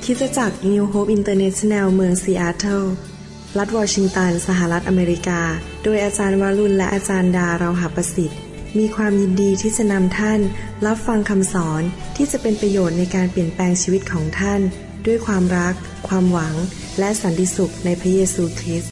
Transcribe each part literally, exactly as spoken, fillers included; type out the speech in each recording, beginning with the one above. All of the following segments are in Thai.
คริสตจักร New Hope International เมืองซีแอตเทิลรัฐวอชิงตันสหรัฐอเมริกาโดยอาจารย์วรุณและอาจารย์ดาเราหประสิทธิ์มีความยินดีที่จะนำท่านรับฟังคำสอนที่จะเป็นประโยชน์ในการเปลี่ยนแปลงชีวิตของท่านด้วยความรักความหวังและสันติสุขในพระเยซูคริสต์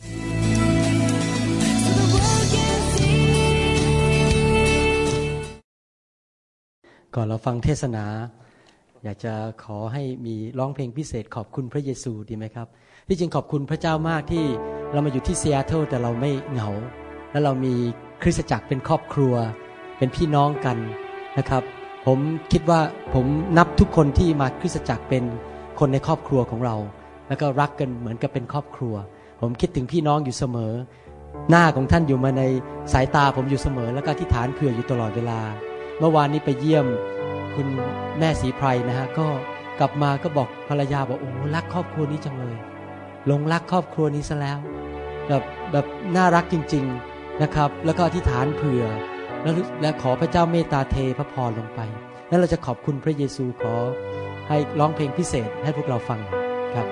ก่อนเราฟังเทศนาอยากจะขอให้มีร้องเพลงพิเศษขอบคุณพระเยซูดีไหมครับที่จริงขอบคุณพระเจ้ามากที่เรามาอยู่ที่ซีแอตเทิลแต่เราไม่เหงาและเรามีคริสตจักรเป็นครอบครัวเป็นพี่น้องกันนะครับผมคิดว่าผมนับทุกคนที่มาคริสตจักรเป็นคนในครอบครัวของเราแล้วก็รักกันเหมือนกับเป็นครอบครัวผมคิดถึงพี่น้องอยู่เสมอหน้าของท่านอยู่มาในสายตาผมอยู่เสมอแล้วก็อธิษฐานเผื่ออยู่ตลอดเวลาเมื่อวานนี้ไปเยี่ยมคุณแม่ศรีไพรนะฮะก็กลับมาก็บอกภรรยาบอกโอ้รักครอบครัวนี้จังเลยหลงรักครอบครัวนี้ซะแล้วแบบแบบน่ารักจริงๆนะครับแล้วก็อธิษฐานเผื่อแล้วและขอพระเจ้าเมตตาเทพระพรลงไปแล้วเราจะขอบคุณพระเยซูขอให้ร้องเพลงพิเศษให้พวกเราฟังครับ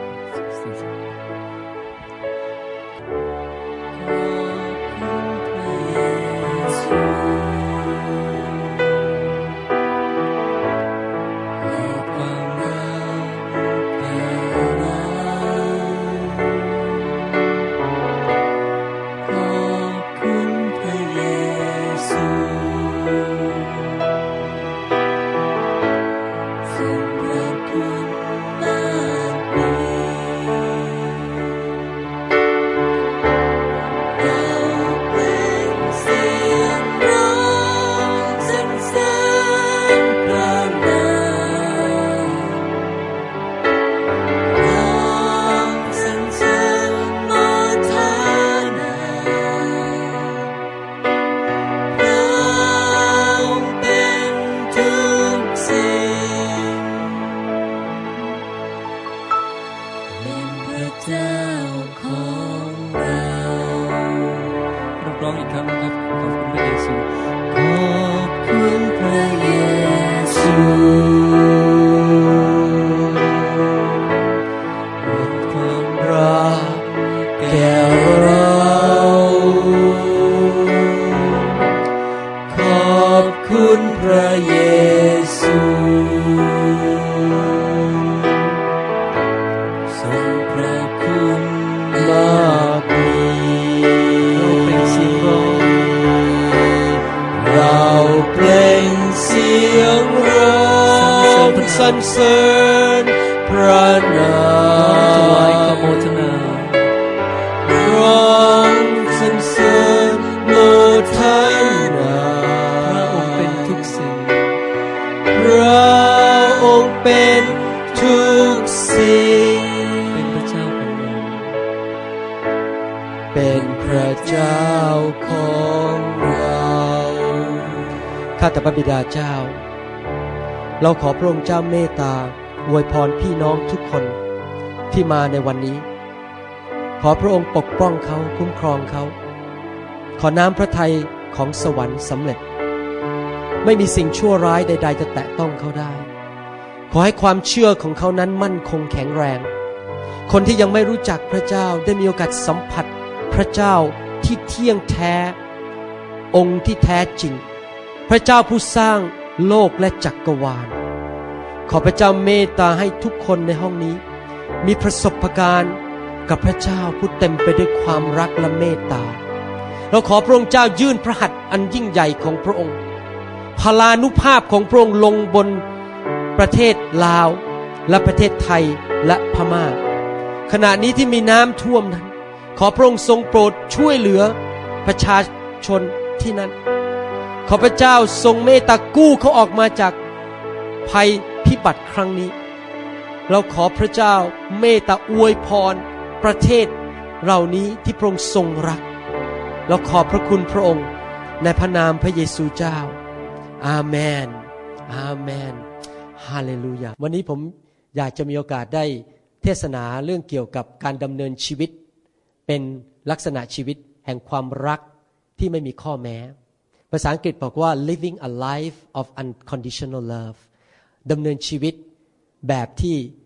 เราขอพระองค์เจ้าเมตตาอวยพรพี่น้องทุกคนที่มาในวันนี้ขอพระองค์ปกป้องเขาคุ้มครองเขาขอน้ำพระทัยของสวรรค์สำเร็จไม่มีสิ่งชั่วร้ายใดๆจะแตะต้องเขาได้ขอให้ความเชื่อของเขานั้นมั่นคงแข็งแรงคนที่ยังไม่รู้จักพระเจ้าได้มีโอกาสสัมผัสพระเจ้าที่เที่ยงแท้องค์ที่แท้จริงพระเจ้าผู้สร้างโลกและจักรวาลขอพระเจ้าเมตตาให้ทุกคนในห้องนี้มีประสบการณ์กับพระเจ้าผู้เต็มไปด้วยความรักและเมตตาเราขอพระองค์เจ้ายื่นพระหัตถ์อันยิ่งใหญ่ของพระองค์พลานุภาพของพระองค์ลงบนประเทศลาวและประเทศไทยและพม่าขณะนี้ที่มีน้ำท่วมนั้นขอพระองค์ทรงโปรดช่วยเหลือประชาชนที่นั้นขอพระเจ้าทรงเมตตากู้เขาออกมาจากภัยพิบัติครั้งนี้เราขอพระเจ้าเมตตาอวยพรประเทศเหล่านี้ที่พระองค์ทรงรักเราขอบพระคุณพระองค์ในพระนามพระเยซูเจ้าอาเมนอาเมนฮาเลลูยาวันนี้ผมอยากจะมีโอกาสได้เทศนาเรื่องเกี่ยวกับการดำเนินชีวิตเป็นลักษณะชีวิตแห่งความรักที่ไม่มีข้อแม้ภาษาอังกฤษบอกว่า living a life of unconditional love ดำเนินชีวิตแบบที่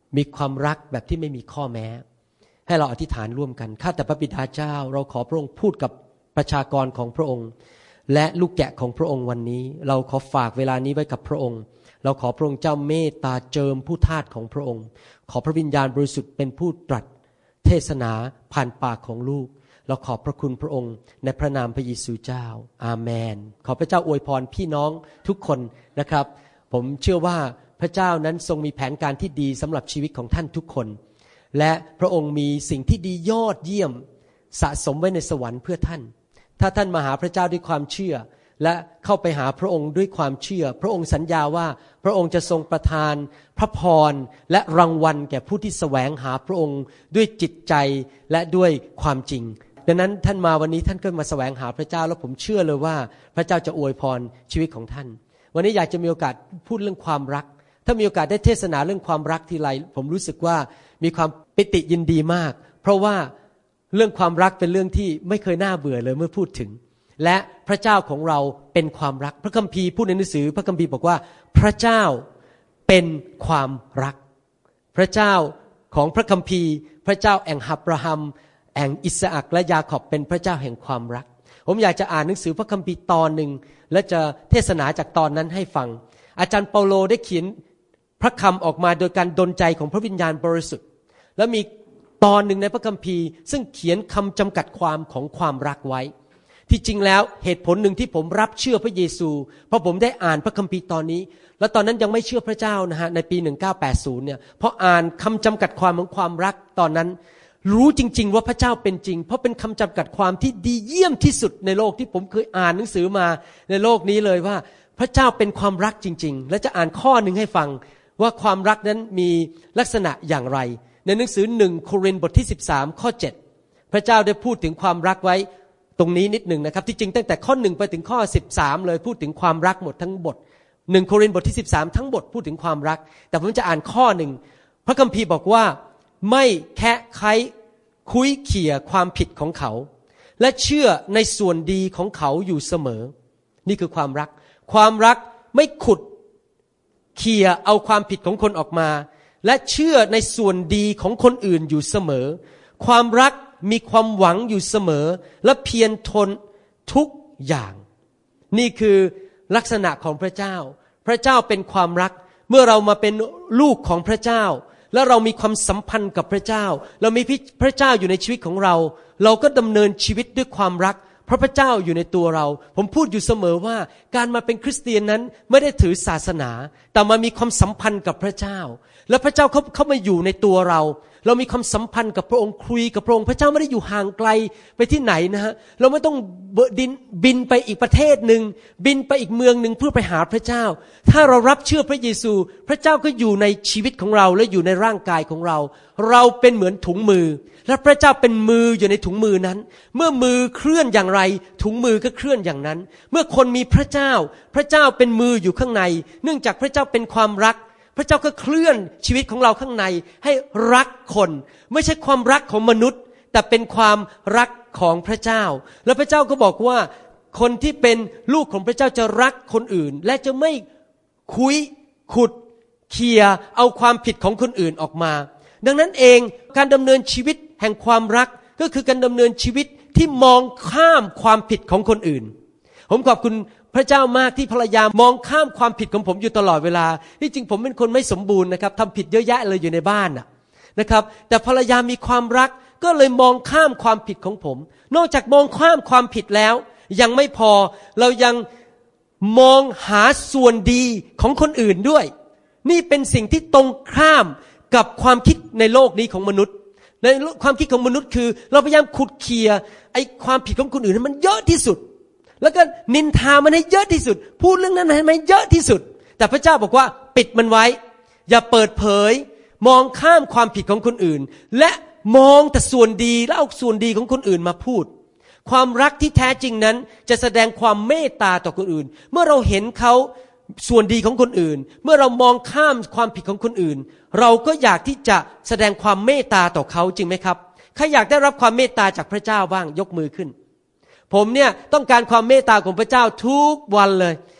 มีความรักแบบที่ไม่มีข้อแม้ให้เราอธิษฐานร่วมกันข้าแต่พระบิดาเจ้าเราขอพระองค์พูดกับประชากรของพระองค์และลูกแกะของพระองค์วันนี้เราขอฝากเวลานี้ไว้กับพระองค์เราขอพระองค์เจ้าเมตตาเจิมผู้ทาสของพระองค์ขอพระวิญญาณบริสุทธิ์เป็นผู้ตรัสเทศนาผ่านปากของลูกเราขอบพระคุณพระองค์ในพระนามพระเยซูเจ้าอาเมนขอพระเจ้าอวยพรพี่น้องทุกคนนะครับผมเชื่อว่าพระเจ้านั้นทรงมีแผนการที่ดีสำหรับชีวิตของท่านทุกคนและพระองค์มีสิ่งที่ดียอดเยี่ยมสะสมไว้ในสวรรค์เพื่อท่านถ้าท่านมาหาพระเจ้าด้วยความเชื่อและเข้าไปหาพระองค์ด้วยความเชื่อพระองค์สัญญาว่าพระองค์จะทรงประทานพระพรและรางวัลแก่ผู้ที่แสวงหาพระองค์ด้วยจิตใจและด้วยความจริงดังนั้นท่านมาวันนี้ท่านก็มาแสวงหาพระเจ้าแล้วผมเชื่อเลยว่าพระเจ้าจะอวยพรชีวิตของท่านวันนี้อยากจะมีโอกาสพูดเรื่องความรักถ้ามีโอกาสได้เทศนาเรื่องความรักทีไรผมรู้สึกว่ามีความปิติยินดีมากเพราะว่าเรื่องความรักเป็นเรื่องที่ไม่เคยน่าเบื่อเลยเมื่อพูดถึงและพระเจ้าของเราเป็นความรักพระคัมภีร์พูดในหนังสือพระคัมภีร์บอกว่าพระเจ้าเป็นความรักพระเจ้าของพระคัมภีร์พระเจ้าแห่งอับราฮัมแห่งอิสอัคและยาคอบเป็นพระเจ้าแห่งความรักผมอยากจะอ่านหนังสือพระคัมภีร์ตอนหนึ่งและจะเทศนาจากตอนนั้นให้ฟังอาจารย์เปาโลได้เขียนพระคำออกมาโดยการดลใจของพระวิญญาณบริสุทธิ์และมีตอนหนึ่งในพระคัมภีร์ซึ่งเขียนคำจำกัดความของความรักไว้ที่จริงแล้วเหตุผลหนึ่งที่ผมรับเชื่อพระเยซูเพราะผมได้อ่านพระคัมภีร์ตอนนี้และตอนนั้นยังไม่เชื่อพระเจ้านะฮะในปีหนึ่งพันเก้าร้อยแปดสิบเนี่ยพออ่านคำจำกัดความของความรักตอนนั้นรู้จริงๆว่าพระเจ้าเป็นจริงเพราะเป็นคำจำกัดความที่ดีเยี่ยมที่สุดในโลกที่ผมเคยอ่านหนังสือมาในโลกนี้เลยว่าพระเจ้าเป็นความรักจริงๆและจะอ่านข้อหนึ่งให้ฟังว่าความรักนั้นมีลักษณะอย่างไรในหนังสือหนึ่งโครินธ์บทที่สิบสามข้อเจ็ดพระเจ้าได้พูดถึงความรักไว้ตรงนี้นิดหนึ่งนะครับที่จริงตั้งแต่ข้อหนึ่งไปถึงข้อสิบสามเลยพูดถึงความรักหมดทั้งบทหนึ่งโครินธ์บทที่สิบสามทั้งบทพูดถึงความรักแต่ผมจะอ่านข้อหนึ่งพระคัมภีร์บอกว่าไม่แคะไขคุ้ยเขี่ยความผิดของเขาและเชื่อในส่วนดีของเขาอยู่เสมอนี่คือความรักความรักไม่ขุดเขี่ยเอาความผิดของคนออกมาและเชื่อในส่วนดีของคนอื่นอยู่เสมอความรักมีความหวังอยู่เสมอและเพียรทนทุกอย่างนี่คือลักษณะของพระเจ้าพระเจ้าเป็นความรักเมื่อเรามาเป็นลูกของพระเจ้าแล้วเรามีความสัมพันธ์กับพระเจ้าเรามีพระเจ้าอยู่ในชีวิตของเราเราก็ดำเนินชีวิตด้วยความรักเพราะพระเจ้าอยู่ในตัวเราผมพูดอยู่เสมอว่าการมาเป็นคริสเตียนนั้นไม่ได้ถือศาสนาแต่มามีความสัมพันธ์กับพระเจ้าและพระเจ้าเขาเข้ามาอยู่ในตัวเราเรามีความสัมพันธ์กับพระองค์คุยกับพระองค์พระเจ้าไม่ได้อยู่ห่างไกลไปที่ไหนนะฮะเราไม่ต้องบินบินไปอีกประเทศนึงบินไปอีกเมืองนึงเพื่อไปหาพระเจ้าถ้าเรารับเชื่อพระเยซูพระเจ้าก็อยู่ในชีวิตของเราและอยู่ในร่างกายของเราเราเป็นเหมือนถุงมือและพระเจ้าเป็นมืออยู่ในถุงมือนั้นเมื่อมือเคลื่อนอย่างไรถุงมือก็เคลื่อนอย่างนั้นเมื่อคนมีพระเจ้าพระเจ้าเป็นมืออยู่ข้างในเนื่องจากพระเจ้าเป็นความรักพระเจ้าก็เคลื่อนชีวิตของเราข้างในให้รักคนไม่ใช่ความรักของมนุษย์แต่เป็นความรักของพระเจ้าแล้วพระเจ้าก็บอกว่าคนที่เป็นลูกของพระเจ้าจะรักคนอื่นและจะไม่คุยขุดเขี่ยเอาความผิดของคนอื่นออกมาดังนั้นเองการดำเนินชีวิตแห่งความรักก็คือการดำเนินชีวิตที่มองข้ามความผิดของคนอื่นผมขอบคุณพระเจ้ามากที่ภรรยามองข้ามความผิดของผมอยู่ตลอดเวลาที่จริงผมเป็นคนไม่สมบูรณ์นะครับทำผิดเยอะแยะเลยอยู่ในบ้านนะครับแต่ภรรยามีความรักก็เลยมองข้ามความผิดของผมนอกจากมองข้ามความผิดแล้วยังไม่พอเรายังมองหาส่วนดีของคนอื่นด้วยนี่เป็นสิ่งที่ตรงข้ามกับความคิดในโลกนี้ของมนุษย์ในความคิดของมนุษย์คือเราพยายามขุดเขี่ยไอ้ความผิดของคนอื่นให้มันเยอะที่สุดแล้วก็นินทามันให้เยอะที่สุดพูดเรื่องนั้นให้มันเยอะที่สุดแต่พระเจ้าบอกว่าปิดมันไว้อย่าเปิดเผยมองข้ามความผิดของคนอื่นและมองแต่ส่วนดีแล้วเอาส่วนดีของคนอื่นมาพูดความรักที่แท้จริงนั้นจะแสดงความเมตตาต่อคนอื่นเมื่อเราเห็นเขาส่วนดีของคนอื่นเมื่อเรามองข้ามความผิดของคนอื่นเราก็อยากที่จะแสดงความเมตตาต่อเขาจริงไหมครับใครอยากได้รับความเมตตาจากพระเจ้าบ้างยกมือขึ้นผมเนี่ยต้องการความเมตตาของพระเจ้าทุกวันเลย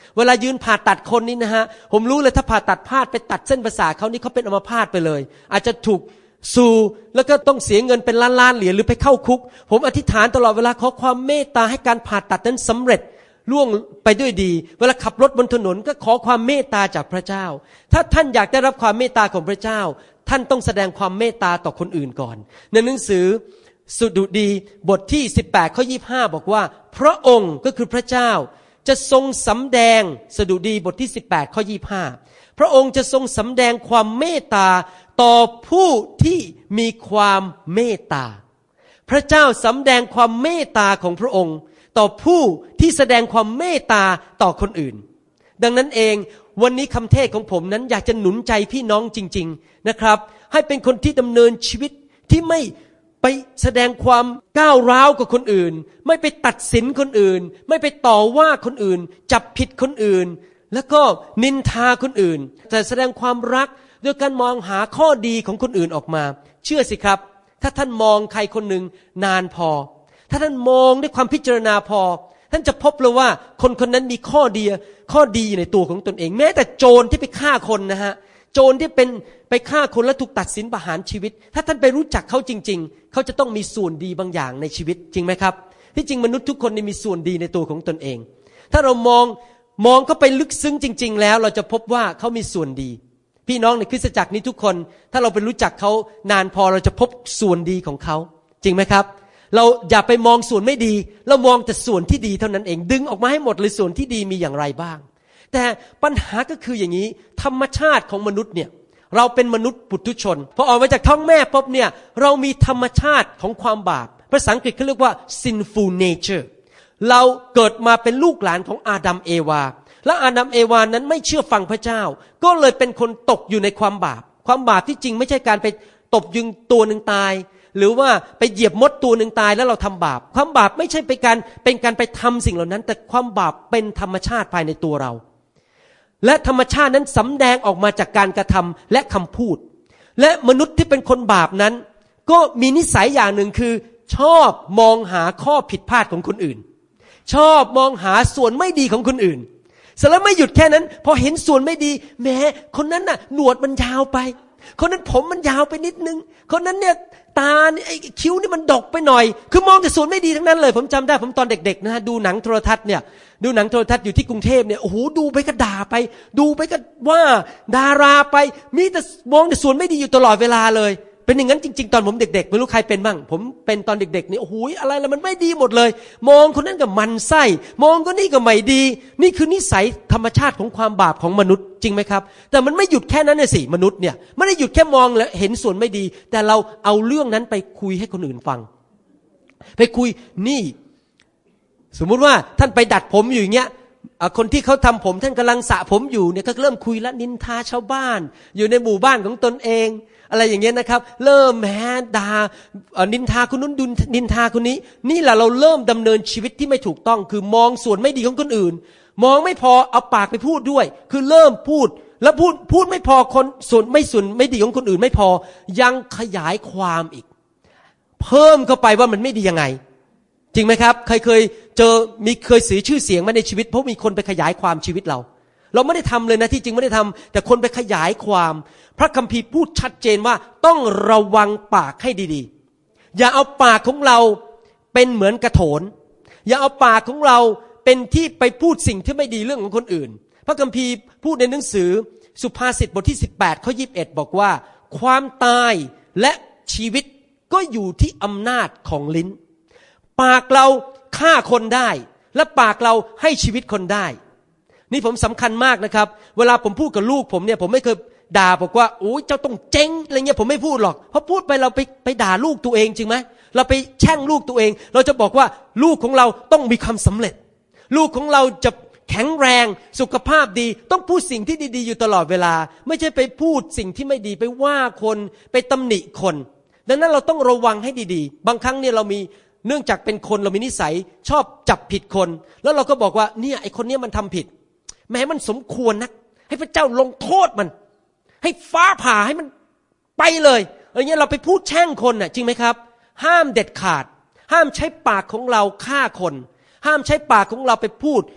เวลายืนผ่าตัดคนนี้นะฮะผมรู้เลยถ้าผ่าตัดพลาดไปตัดเส้นประสาทเขานี่เขาเป็นอัมพาตไปเลยอาจจะถูกสู่แล้วก็ต้องเสียเงินเป็นล้านๆเหรียญหรือไปเข้าคุกผมอธิษฐานตลอดเวลาขอความเมตตาให้การผ่าตัดนั้นสำเร็จล่วงไปด้วยดีเวลาขับรถบนถนนก็ขอความเมตตาจากพระเจ้าถ้าท่านอยากได้รับความเมตตาของพระเจ้าท่านต้องแสดงความเมตตาต่อคนอื่นก่อนในหนังสือสดุดีบทที่สิบแปดข้อยี่สิบห้าบอกว่าพระองค์ก็คือพระเจ้าจะทรงสำแดงสดุดีบทที่สิบแปดข้อยี่สิบห้าพระองค์จะทรงสำแดงความเมตตาต่อผู้ที่มีความเมตตาพระเจ้าสำแดงความเมตตาของพระองค์ต่อผู้ที่แสดงความเมตตาต่อคนอื่นดังนั้นเองวันนี้คำเทศของผมนั้นอยากจะหนุนใจพี่น้องจริงๆนะครับให้เป็นคนที่ดำเนินชีวิตที่ไม่ไปแสดงความก้าวร้าวกับคนอื่นไม่ไปตัดสินคนอื่นไม่ไปต่อว่าคนอื่นจับผิดคนอื่นแล้วก็นินทาคนอื่นแต่แสดงความรักโดยการมองหาข้อดีของคนอื่นออกมาเชื่อสิครับถ้าท่านมองใครคนหนึ่งนานพอถ้าท่านมองด้วยความพิจารณาพอท่านจะพบเลยว่าคนคนนั้นมีข้อดีข้อดีในตัวของตนเองแม้แต่โจรที่ไปฆ่าคนนะฮะโจรที่เป็นไปฆ่าคนแล้วถูกตัดสินประหารชีวิตถ้าท่านไปรู้จักเขาจริงๆเขาจะต้องมีส่วนดีบางอย่างในชีวิตจริงไหมครับที่จริงมนุษย์ทุกคนมีส่วนดีในตัวของตนเองถ้าเรามองมองเข้าไปลึกซึ้งจริงๆแล้วเราจะพบว่าเขามีส่วนดีพี่น้องในคริสตจักรนี้ทุกคนถ้าเราไปรู้จักเขานานพอเราจะพบส่วนดีของเขาจริงไหมครับเราอย่าไปมองส่วนไม่ดีเรามองแต่ส่วนที่ดีเท่านั้นเองดึงออกมาให้หมดเลยส่วนที่ดีมีอย่างไรบ้างแต่ปัญหาก็คืออย่างนี้ธรรมชาติของมนุษย์เนี่ยเราเป็นมนุษย์ปุถุชนพอออกมาจากท้องแม่ปุ๊บเนี่ยเรามีธรรมชาติของความบาปภาษาอังกฤษเขาเรียกว่า sinful nature เราเกิดมาเป็นลูกหลานของอาดัมเอวาและอาดัมเอวานั้นไม่เชื่อฟังพระเจ้าก็เลยเป็นคนตกอยู่ในความบาปความบาปที่จริงไม่ใช่การไปตบยุงตัวนึงตายหรือว่าไปเหยียบมดตัวนึงตายแล้วเราทำบาปความบาปไม่ใช่เป็นการเป็นการไปทำสิ่งเหล่านั้นแต่ความบาปเป็นธรรมชาติภายในตัวเราและธรรมชาตินั้นสำแดงออกมาจากการกระทำและคำพูดและมนุษย์ที่เป็นคนบาปนั้นก็มีนิสัยอย่างหนึ่งคือชอบมองหาข้อผิดพลาดของคนอื่นชอบมองหาส่วนไม่ดีของคนอื่นเสร็จแล้วไม่หยุดแค่นั้นพอเห็นส่วนไม่ดีแหมคนนั้นน่ะหนวดมันยาวไปคนนั้นผมมันยาวไปนิดนึงคนนั้นเนี่ยตาไอ้คิ้วนี่มันดกไปหน่อยคือมองแต่ส่วนไม่ดีทั้งนั้นเลยผมจำได้ผมตอนเด็กๆนะฮะดูหนังโทรทัศน์เนี่ยดูหนังโทรทัศน์อยู่ที่กรุงเทพเนี่ยโอ้โหดูไปก็ด่าไปดูไปก็ว่าดาราไปมีแต่มองแต่ส่วนไม่ดีอยู่ตลอดเวลาเลยเป็นอย่างนั้นจริงๆตอนผมเด็กๆไม่รู้ใครเป็นบ้างผมเป็นตอนเด็กๆนี่โอ้โหอะไรแล้วมันไม่ดีหมดเลยมองคนนั้นก็มันไส้มองคนนี้ก็ไม่ดีนี่คือนิสัยธรรมชาติของความบาปของมนุษย์จริงไหมครับแต่มันไม่หยุดแค่นั้นน่ะสิมนุษย์เนี่ยไม่ได้หยุดแค่มองแล้วเห็นส่วนไม่ดีแต่เราเอาเรื่องนั้นไปคุยให้คนอื่นฟังไปคุยนี่สมมุติว่าท่านไปดัดผมอยู่อย่างเงี้ยคนที่เขาทำผมท่านกำลังสระผมอยู่เนี่ยก็เริ่มคุยแล้วนินทาชาวบ้านอยู่ในหมู่บ้านของตนเองอะไรอย่างเงี้ยนะครับเริ่มแหมด่านินทาคนนู้นดุนนินทาคนนี้นี่แหละเราเริ่มดำเนินชีวิตที่ไม่ถูกต้องคือมองส่วนไม่ดีของคนอื่นมองไม่พอเอาปากไปพูดด้วยคือเริ่มพูดแล้วพูดพูดไม่พอคนส่วนไม่ส่วนไม่ดีของคนอื่นไม่พอยังขยายความอีกเพิ่มเข้าไปว่ามันไม่ดียังไงจริงไหมครับใครเคยเจอมีเคยเสียชื่อเสียงมาในชีวิตเพราะมีคนไปขยายความชีวิตเราเราไม่ได้ทำเลยนะที่จริงไม่ได้ทำแต่คนไปขยายความพระคัมภีร์พูดชัดเจนว่าต้องระวังปากให้ดีๆอย่าเอาปากของเราเป็นเหมือนกระโถนอย่าเอาปากของเราเป็นที่ไปพูดสิ่งที่ไม่ดีเรื่องของคนอื่นพระคัมภีร์พูดในหนังสือสุภาษิตบทที่สิบแปดข้อยี่สิบเอ็ดบอกว่าความตายและชีวิตก็อยู่ที่อำนาจของลิ้นปากเราฆ่าคนได้และปากเราให้ชีวิตคนได้นี่ผมสำคัญมากนะครับเวลาผมพูดกับลูกผมเนี่ยผมไม่เคยด่าบอกว่าโอ้ยเจ้าต้องเจ๊งอะไรเงี้ยผมไม่พูดหรอกเพราะพูดไปเราไปไปด่าลูกตัวเองจริงไหมเราไปแช่งลูกตัวเองเราจะบอกว่าลูกของเราต้องมีความสำเร็จลูกของเราจะแข็งแรงสุขภาพดีต้องพูดสิ่งที่ดีๆอยู่ตลอดเวลาไม่ใช่ไปพูดสิ่งที่ไม่ดีไปว่าคนไปตำหนิคนดังนั้นเราต้องระวังให้ดีๆบางครั้งเนี่ยเรามีเนื่องจากเป็นคนเรามีนิสัยชอบจับผิดคนแล้วเราก็บอกว่าเนี่ยไอ้คนนี้มันทำผิดแม้มันสมควรนักให้พระเจ้าลงโทษมันให้ฟ้าผ่าให้มันไปเลยอะไรเงี้ยเราไปพูดแช่งคนน่ะจริงไหมครับห้ามเด็ดขาดห้ามใช้ปากของเราฆ่าคนห้ามใช้ปากของเราไปพูด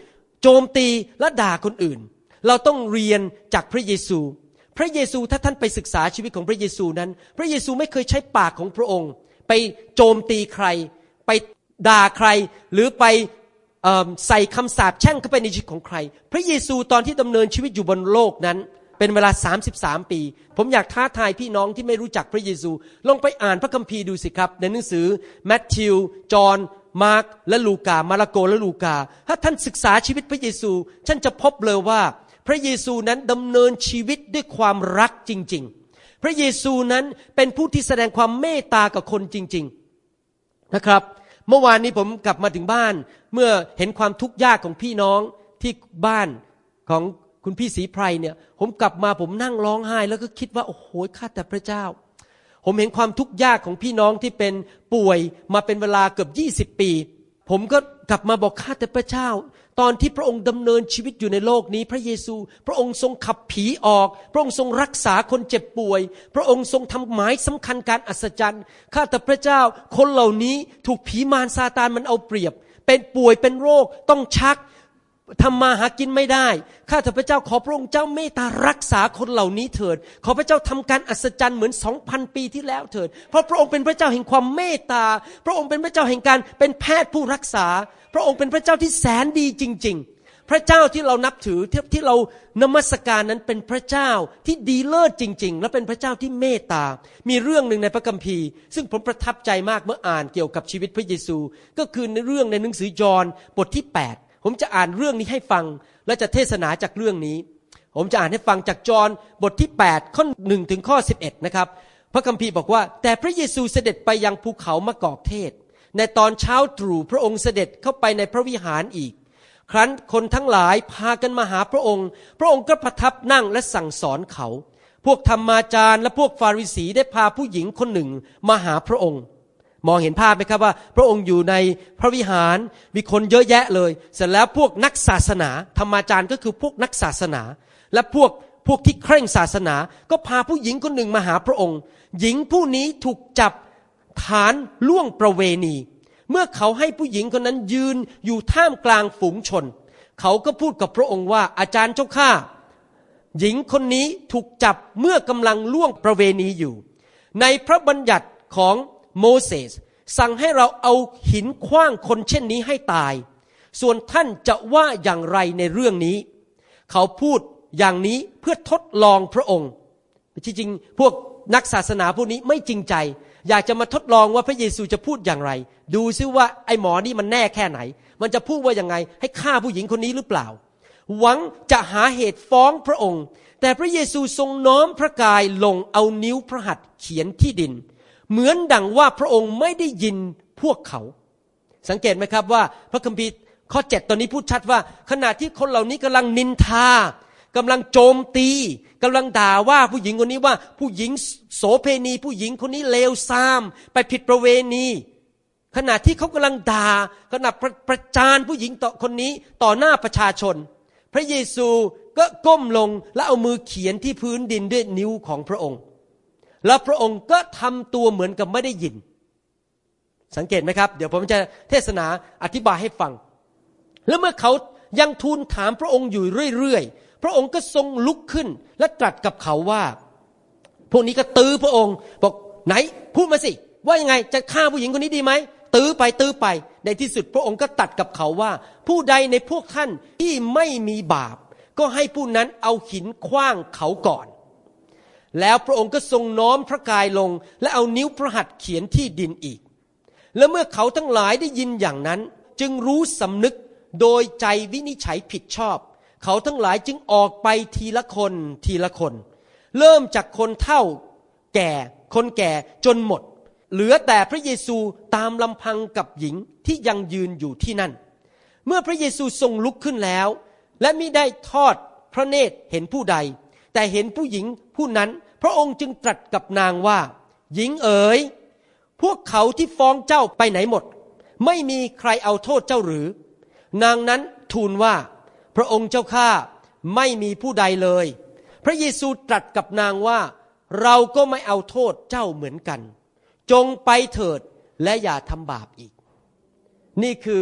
โจมตีและด่าคนอื่นเราต้องเรียนจากพระเยซูพระเยซูถ้าท่านไปศึกษาชีวิตของพระเยซูนั้นพระเยซูไม่เคยใช้ปากของพระองค์ไปโจมตีใครไปด่าใครหรือไปใส่คำสาปแช่งเข้าไปในชีวิตของใครพระเยซูตอนที่ดำเนินชีวิตอยู่บนโลกนั้นเป็นเวลาสามสิบสามปีผมอยากท้าทายพี่น้องที่ไม่รู้จักพระเยซูลองไปอ่านพระคัมภีร์ดูสิครับในหนังสือมัทธิวจอห์นมาร์คและลูกามาระโกและลูกาถ้าท่านศึกษาชีวิตพระเยซูท่านจะพบเลยว่าพระเยซูนั้นดำเนินชีวิตด้วยความรักจริงๆพระเยซูนั้นเป็นผู้ที่แสดงความเมตตากับคนจริงๆนะครับเมื่อวานนี้ผมกลับมาถึงบ้านเมื่อเห็นความทุกข์ยากของพี่น้องที่บ้านของคุณพี่ศรีไพรเนี่ยผมกลับมาผมนั่งร้องไห้แล้วก็คิดว่าโอ้โหข้าแต่พระเจ้าผมเห็นความทุกข์ยากของพี่น้องที่เป็นป่วยมาเป็นเวลาเกือบยี่สิบปีผมก็กลับมาบอกข้าแต่พระเจ้าตอนที่พระองค์ดำเนินชีวิตอยู่ในโลกนี้พระเยซูพระองค์ทรงขับผีออกพระองค์ทรงรักษาคนเจ็บป่วยพระองค์ทรงทำหมายสำคัญการอัศจรรย์ข้าแต่พระเจ้าคนเหล่านี้ถูกผีมารซาตานมันเอาเปรียบเป็นป่วยเป็นโรคต้องชักทำมาหากินไม่ได้ข้าแต่พระเจ้าขอพระองค์เจ้าเมตตารักษาคนเหล่านี้เถิดขอพระเจ้าทำการอัศจรรย์เหมือน สองพัน ปีที่แล้วเถิดเพราะพระองค์เป็นพระเจ้าแห่งความเมตตาพระองค์เป็นพระเจ้าแห่งการเป็นแพทย์ผู้รักษาพระองค์เป็นพระเจ้าที่แสนดีจริงๆพระเจ้าที่เรานับถือที่เรานมัสการนั้นเป็นพระเจ้าที่ดีเลิศจริงๆและเป็นพระเจ้าที่เมตตามีเรื่องนึงในพระคัมภีร์ซึ่งผมประทับใจมากเมื่ออ่านเกี่ยวกับชีวิตพระเยซูก็คือในเรื่องในหนังสือยอห์นบทที่แปดผมจะอ่านเรื่องนี้ให้ฟังและจะเทศนาจากเรื่องนี้ผมจะอ่านให้ฟังจากจอห์นบทที่แปดข้อหนึ่งถึงข้อสิบเอ็ดนะครับพระคัมภีร์บอกว่าแต่พระเยซูเสด็จไปยังภูเขามะกอกเทศในตอนเช้าตรู่พระองค์เสด็จเข้าไปในพระวิหารอีกครั้นคนทั้งหลายพากันมาหาพระองค์พระองค์ก็ประทับนั่งและสั่งสอนเขาพวกธรรมาจารย์และพวกฟาริสีได้พาผู้หญิงคนหนึ่งมาหาพระองค์มองเห็นภาพไหมครับว่าพระองค์อยู่ในพระวิหารมีคนเยอะแยะเลยเสร็จแล้วพวกนักศาสนาธรรมาจารย์ก็คือพวกนักศาสนาและพวกพวกที่เคร่งศาสนาก็พาผู้หญิงคนหนึ่งมาหาพระองค์หญิงผู้นี้ถูกจับฐานล่วงประเวณีเมื่อเขาให้ผู้หญิงคนนั้นยืนอยู่ท่ามกลางฝูงชนเขาก็พูดกับพระองค์ว่าอาจารย์เจ้าข้าหญิงคนนี้ถูกจับเมื่อกำลังล่วงประเวณีอยู่ในพระบัญญัติของโมเสสสั่งให้เราเอาหินขว้างคนเช่นนี้ให้ตายส่วนท่านจะว่าอย่างไรในเรื่องนี้เขาพูดอย่างนี้เพื่อทดลองพระองค์จริงๆพวกนักศาสนาพวกนี้ไม่จริงใจอยากจะมาทดลองว่าพระเยซูจะพูดอย่างไรดูซิว่าไอ้หมอนี่มันแน่แค่ไหนมันจะพูดว่ายังไงให้ฆ่าผู้หญิงคนนี้หรือเปล่าหวังจะหาเหตุฟ้องพระองค์แต่พระเยซูทรงน้อมพระกายลงเอานิ้วพระหัตถ์เขียนที่ดินเหมือนดังว่าพระองค์ไม่ได้ยินพวกเขาสังเกตไหมครับว่าพระคัมภีร์ข้อเจ็ดตอนนี้พูดชัดว่าขณะที่คนเหล่านี้กำลังนินทากำลังโจมตีกำลังด่าว่าผู้หญิงคนนี้ว่าผู้หญิงโสเภณีผู้หญิงคนนี้เลวทรามไปผิดประเวณีขณะที่เขากำลังด่ากำลังประ, ประจานผู้หญิงต่อคนนี้ต่อหน้าประชาชนพระเยซูก็ก้มลงและเอามือเขียนที่พื้นดินด้วยนิ้วของพระองค์แล้วพระองค์ก็ทำตัวเหมือนกับไม่ได้ยินสังเกตไหมครับเดี๋ยวผมจะเทศนาอธิบายให้ฟังแล้วเมื่อเขายังทูลถามพระองค์อยู่เรื่อยๆพระองค์ก็ทรงลุกขึ้นและตรัสกับเขาว่าพวกนี้ก็ตื้อพระองค์บอกไหนพูดมาสิว่ายังไงจะฆ่าผู้หญิงคนนี้ดีไหมตื้อไปตื้อไปในที่สุดพระองค์ก็ตรัสกับเขาว่าผู้ใดในพวกท่านที่ไม่มีบาปก็ให้ผู้นั้นเอาหินขว้างเขาก่อนแล้วพระองค์ก็ทรงน้อมพระกายลงและเอานิ้วพระหัตถ์เขียนที่ดินอีกและเมื่อเขาทั้งหลายได้ยินอย่างนั้นจึงรู้สำนึกโดยใจวินิจฉัยผิดชอบเขาทั้งหลายจึงออกไปทีละคนทีละคนเริ่มจากคนเฒ่าแก่คนแก่จนหมดเหลือแต่พระเยซูตามลำพังกับหญิงที่ยังยืนอยู่ที่นั่นเมื่อพระเยซูทรงลุกขึ้นแล้วและมิได้ทอดพระเนตรเห็นผู้ใดแต่เห็นผู้หญิงผู้นั้นพระองค์จึงตรัสกับนางว่าหญิงเอ๋ยพวกเขาที่ฟ้องเจ้าไปไหนหมดไม่มีใครเอาโทษเจ้าหรือนางนั้นทูลว่าพระองค์เจ้าข้าไม่มีผู้ใดเลยพระเยซูตรัสกับนางว่าเราก็ไม่เอาโทษเจ้าเหมือนกันจงไปเถิดและอย่าทำบาปอีกนี่คือ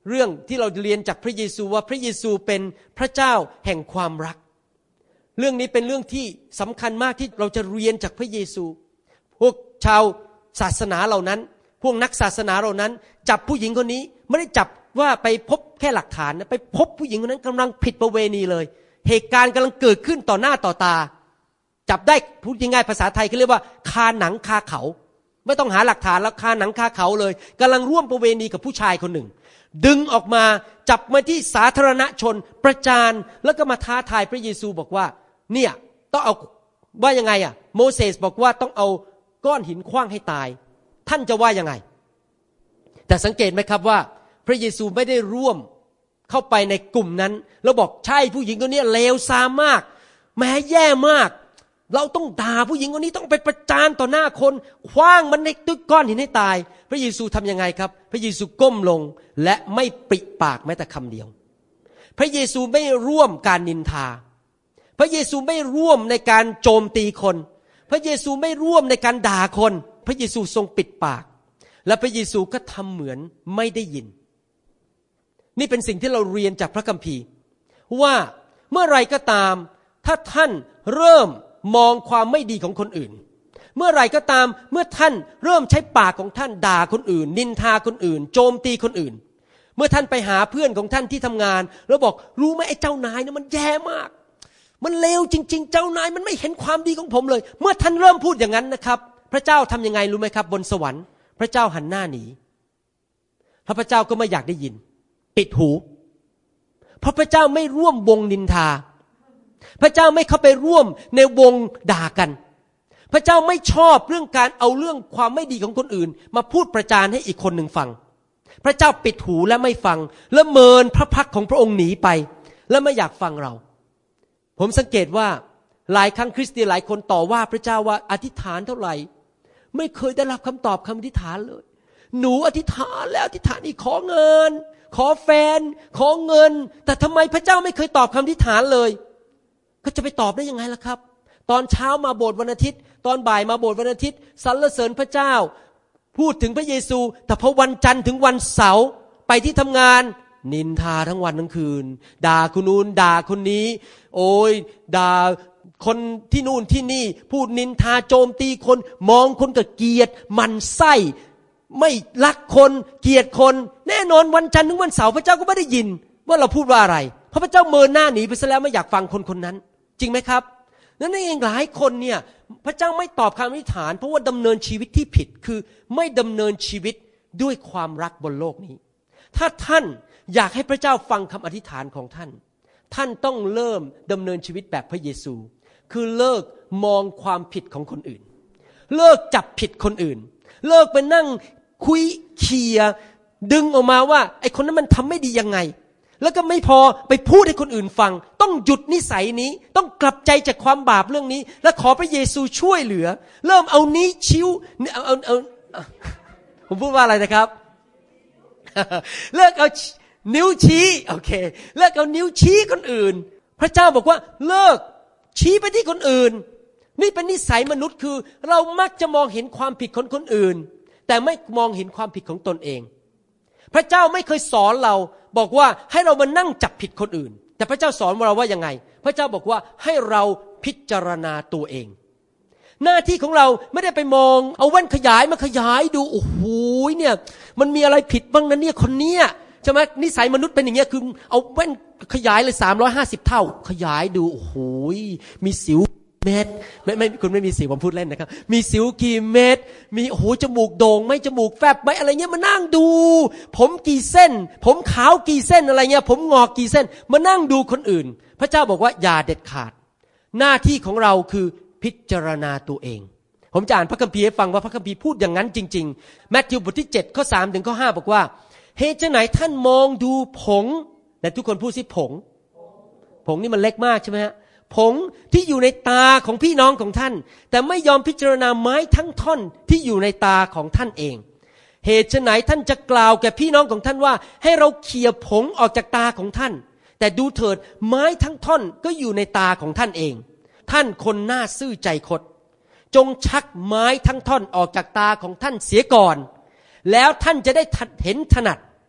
เรื่องที่เราเรียนจากพระเยซูว่าพระเยซูเป็นพระเจ้าแห่งความรักเรื่องนี้เป็นเรื่องที่สำคัญมากที่เราจะเรียนจากพระเยซูพวกชาวศาสนาเหล่านั้นพวกนักศาสนาเหล่านั้นจับผู้หญิงคนนี้ไม่ได้จับว่าไปพบแค่หลักฐานนะไปพบผู้หญิงคนนั้นกำลังผิดประเวณีเลยเหตุการณ์กำลังเกิดขึ้นต่อหน้าต่อตาจับได้พูดง่ายๆภาษาไทยเขาเรียกว่าคาหนังคาเขาไม่ต้องหาหลักฐานแล้วคาหนังคาเขาเลยกำลังร่วมประเวณีกับผู้ชายคนหนึ่งดึงออกมาจับมาที่สาธารณชนประจานแล้วก็มาท้าทายพระเยซูบอกว่าเนี่ยต้องเอาว่ายังไงอ่ะโมเสสบอกว่าต้องเอาก้อนหินขว้างให้ตายท่านจะว่ายังไงแต่สังเกตไหมครับว่าพระเยซูไม่ได้ร่วมเข้าไปในกลุ่มนั้นแล้วบอกใช่ผู้หญิงคนนี้เลวทรามมากแม้แย่มากเราต้องด่าผู้หญิงคนนี้ต้องไปประจานต่อหน้าคนขว้างมันในตึกก้อนหินให้ตายพระเยซูทำยังไงครับพระเยซูก้มลงและไม่ปริปากแม้แต่คำเดียวพระเยซูไม่ร่วมการนินทาพระเยซูไม่ร่วมในการโจมตีคนพระเยซูไม่ร่วมในการด่าคนพระเยซูทรงปิดปากและพระเยซูก็ทำเหมือนไม่ได้ยินนี่เป็นสิ่งที่เราเรียนจากพระคัมภีร์ว่าเมื่อไรก็ตามถ้าท่านเริ่มมองความไม่ดีของคนอื่นเมื่อไรก็ตามเมื่อท่านเริ่มใช้ปากของท่านด่าคนอื่นนินทาคนอื่นโจมตีคนอื่นเมื่อท่านไปหาเพื่อนของท่านที่ทำงานแล้วบอกรู้ไหมไอ้เจ้านายเนี่ยมันแย่มากมันเลวจริงๆเจ้านายมันไม่เห็นความดีของผมเลยเมื่อท่านเริ่มพูดอย่างนั้นนะครับพระเจ้าทำยังไงรู้ไหมครับบนสวรรค์พระเจ้าหันหน้าหนีพระพระเจ้าก็ไม่อยากได้ยินปิดหูเพราะพระเจ้าไม่ร่วมวงนินทาพระเจ้าไม่เข้าไปร่วมในวงด่ากันพระเจ้าไม่ชอบเรื่องการเอาเรื่องความไม่ดีของคนอื่นมาพูดประจานให้อีกคนหนึ่งฟังพระเจ้าปิดหูและไม่ฟังและเมินพระพักของพระองค์หนีไปและไม่อยากฟังเราผมสังเกตว่าหลายครั้งคริสเตียนหลายคนต่อว่าพระเจ้าว่าอธิษฐานเท่าไหร่ไม่เคยได้รับคำตอบคำอธิษฐานเลยหนูอธิษฐานแล้วอธิษฐานอีกขอเงินขอแฟนขอเงินแต่ทำไมพระเจ้าไม่เคยตอบคำอธิษฐานเลยก็จะไปตอบได้ยังไงล่ะครับตอนเช้ามาโบสถ์วันอาทิตย์ตอนบ่ายมาโบสถ์วันอาทิตย์สรรเสริญพระเจ้าพูดถึงพระเยซูแต่พอวันจันทร์ถึงวันเสาร์ไปที่ทำงานนินทาทั้งวันทั้งคืนด่าคนนู้นด่าคนนี้โอ้ยด่าคนที่นู่นที่นี่พูดนินทาโจมตีคนมองคนกับเกลียดมันไส้ไม่รักคนเกลียดคนแน่นอนวันจันทร์ถึงวันเสาร์พระเจ้าก็ไม่ได้ยินว่าเราพูดว่าอะไรเพราะพระเจ้าเมินหน้าหนีไปซะแล้วไม่อยากฟังคนคนนั้นจริงไหมครับนั่นเองหลายคนเนี่ยพระเจ้าไม่ตอบคำอธิษฐานเพราะว่าดำเนินชีวิตที่ผิดคือไม่ดำเนินชีวิตด้วยความรักบนโลกนี้ถ้าท่านอยากให้พระเจ้าฟังคำอธิษฐานของท่านท่านต้องเริ่มดำเนินชีวิตแบบพระเยซูคือเลิกมองความผิดของคนอื่นเลิกจับผิดคนอื่นเลิกไปนั่งคุยเขี่ยดึงออกมาว่าไอ้คนนั้นมันทำไม่ดียังไงแล้วก็ไม่พอไปพูดให้คนอื่นฟังต้องหยุดนิสัยนี้ต้องกลับใจจากความบาปเรื่องนี้และขอพระเยซูช่วยเหลือเริ่มเอานิ้วชี้เอาเอาเอาผมพูดว่าอะไรนะครับเลิกเอานิ้วชี้โอเคเลิกเอานิ้วชี้คนอื่นพระเจ้าบอกว่าเลิกชี้ไปที่คนอื่นนี่เป็นนิสัยมนุษย์คือเรามักจะมองเห็นความผิดของคนอื่นแต่ไม่มองเห็นความผิดของตนเองพระเจ้าไม่เคยสอนเราบอกว่าให้เรามานั่งจับผิดคนอื่นแต่พระเจ้าสอนเราว่ายังไงพระเจ้าบอกว่าให้เราพิจารณาตัวเองหน้าที่ของเราไม่ได้ไปมองเอาแว่นขยายมาขยายดูโอ้โหเนี่ยมันมีอะไรผิดบ้างนะเนี่ยคนเนี้ยใช่ไหมนิสัยมนุษย์เป็นอย่างเงี้ยคือเอาแว่นขยายเลยสามร้อยห้าสิบเท่าขยายดูโอ้โหมีสิวเม็ดไม่ไม่คุณไม่มีสิวผมพูดเล่นนะครับมีสิวกี่เม็ดมีโอ้โหจมูกโด่งไม่จมูกแฟบไม่อะไรเงี้ยมานั่งดูผมกี่เส้นผมขาวกี่เส้นอะไรเงี้ยผมงอกกี่เส้นมานั่งดูคนอื่นพระเจ้าบอกว่าอย่าเด็ดขาดหน้าที่ของเราคือพิจารณาตัวเองผมจะอ่านพระคัมภีร์ให้ฟังว่าพระคัมภีร์พูดอย่างนั้นจริงๆมัทธิวบทที่เจ็ดข้อสามถึงข้อห้าบอกว่าเหตุไหนท่านมองดูผงแต่ทุกคนพูดสิผงผงนี่มันเล็กมากใช่ไหมฮะผงที่อยู่ในตาของพี่น้องของท่านแต่ไม่ยอมพิจารณาไม้ทั้งท่อนที่อยู่ในตาของท่านเองเหตุไหนท่านจะกล่าวแก่พี่น้องของท่านว่าให้เราเขี่ยผงออกจากตาของท่านแต่ดูเถิดไม้ทั้งท่อนก็อยู่ในตาของท่านเองท่านคนหน้าซื่อใจคดจงชักไม้ทั้งท่อนออกจากตาของท่านเสียก่อนแล้วท่านจะได้เห็นถนัด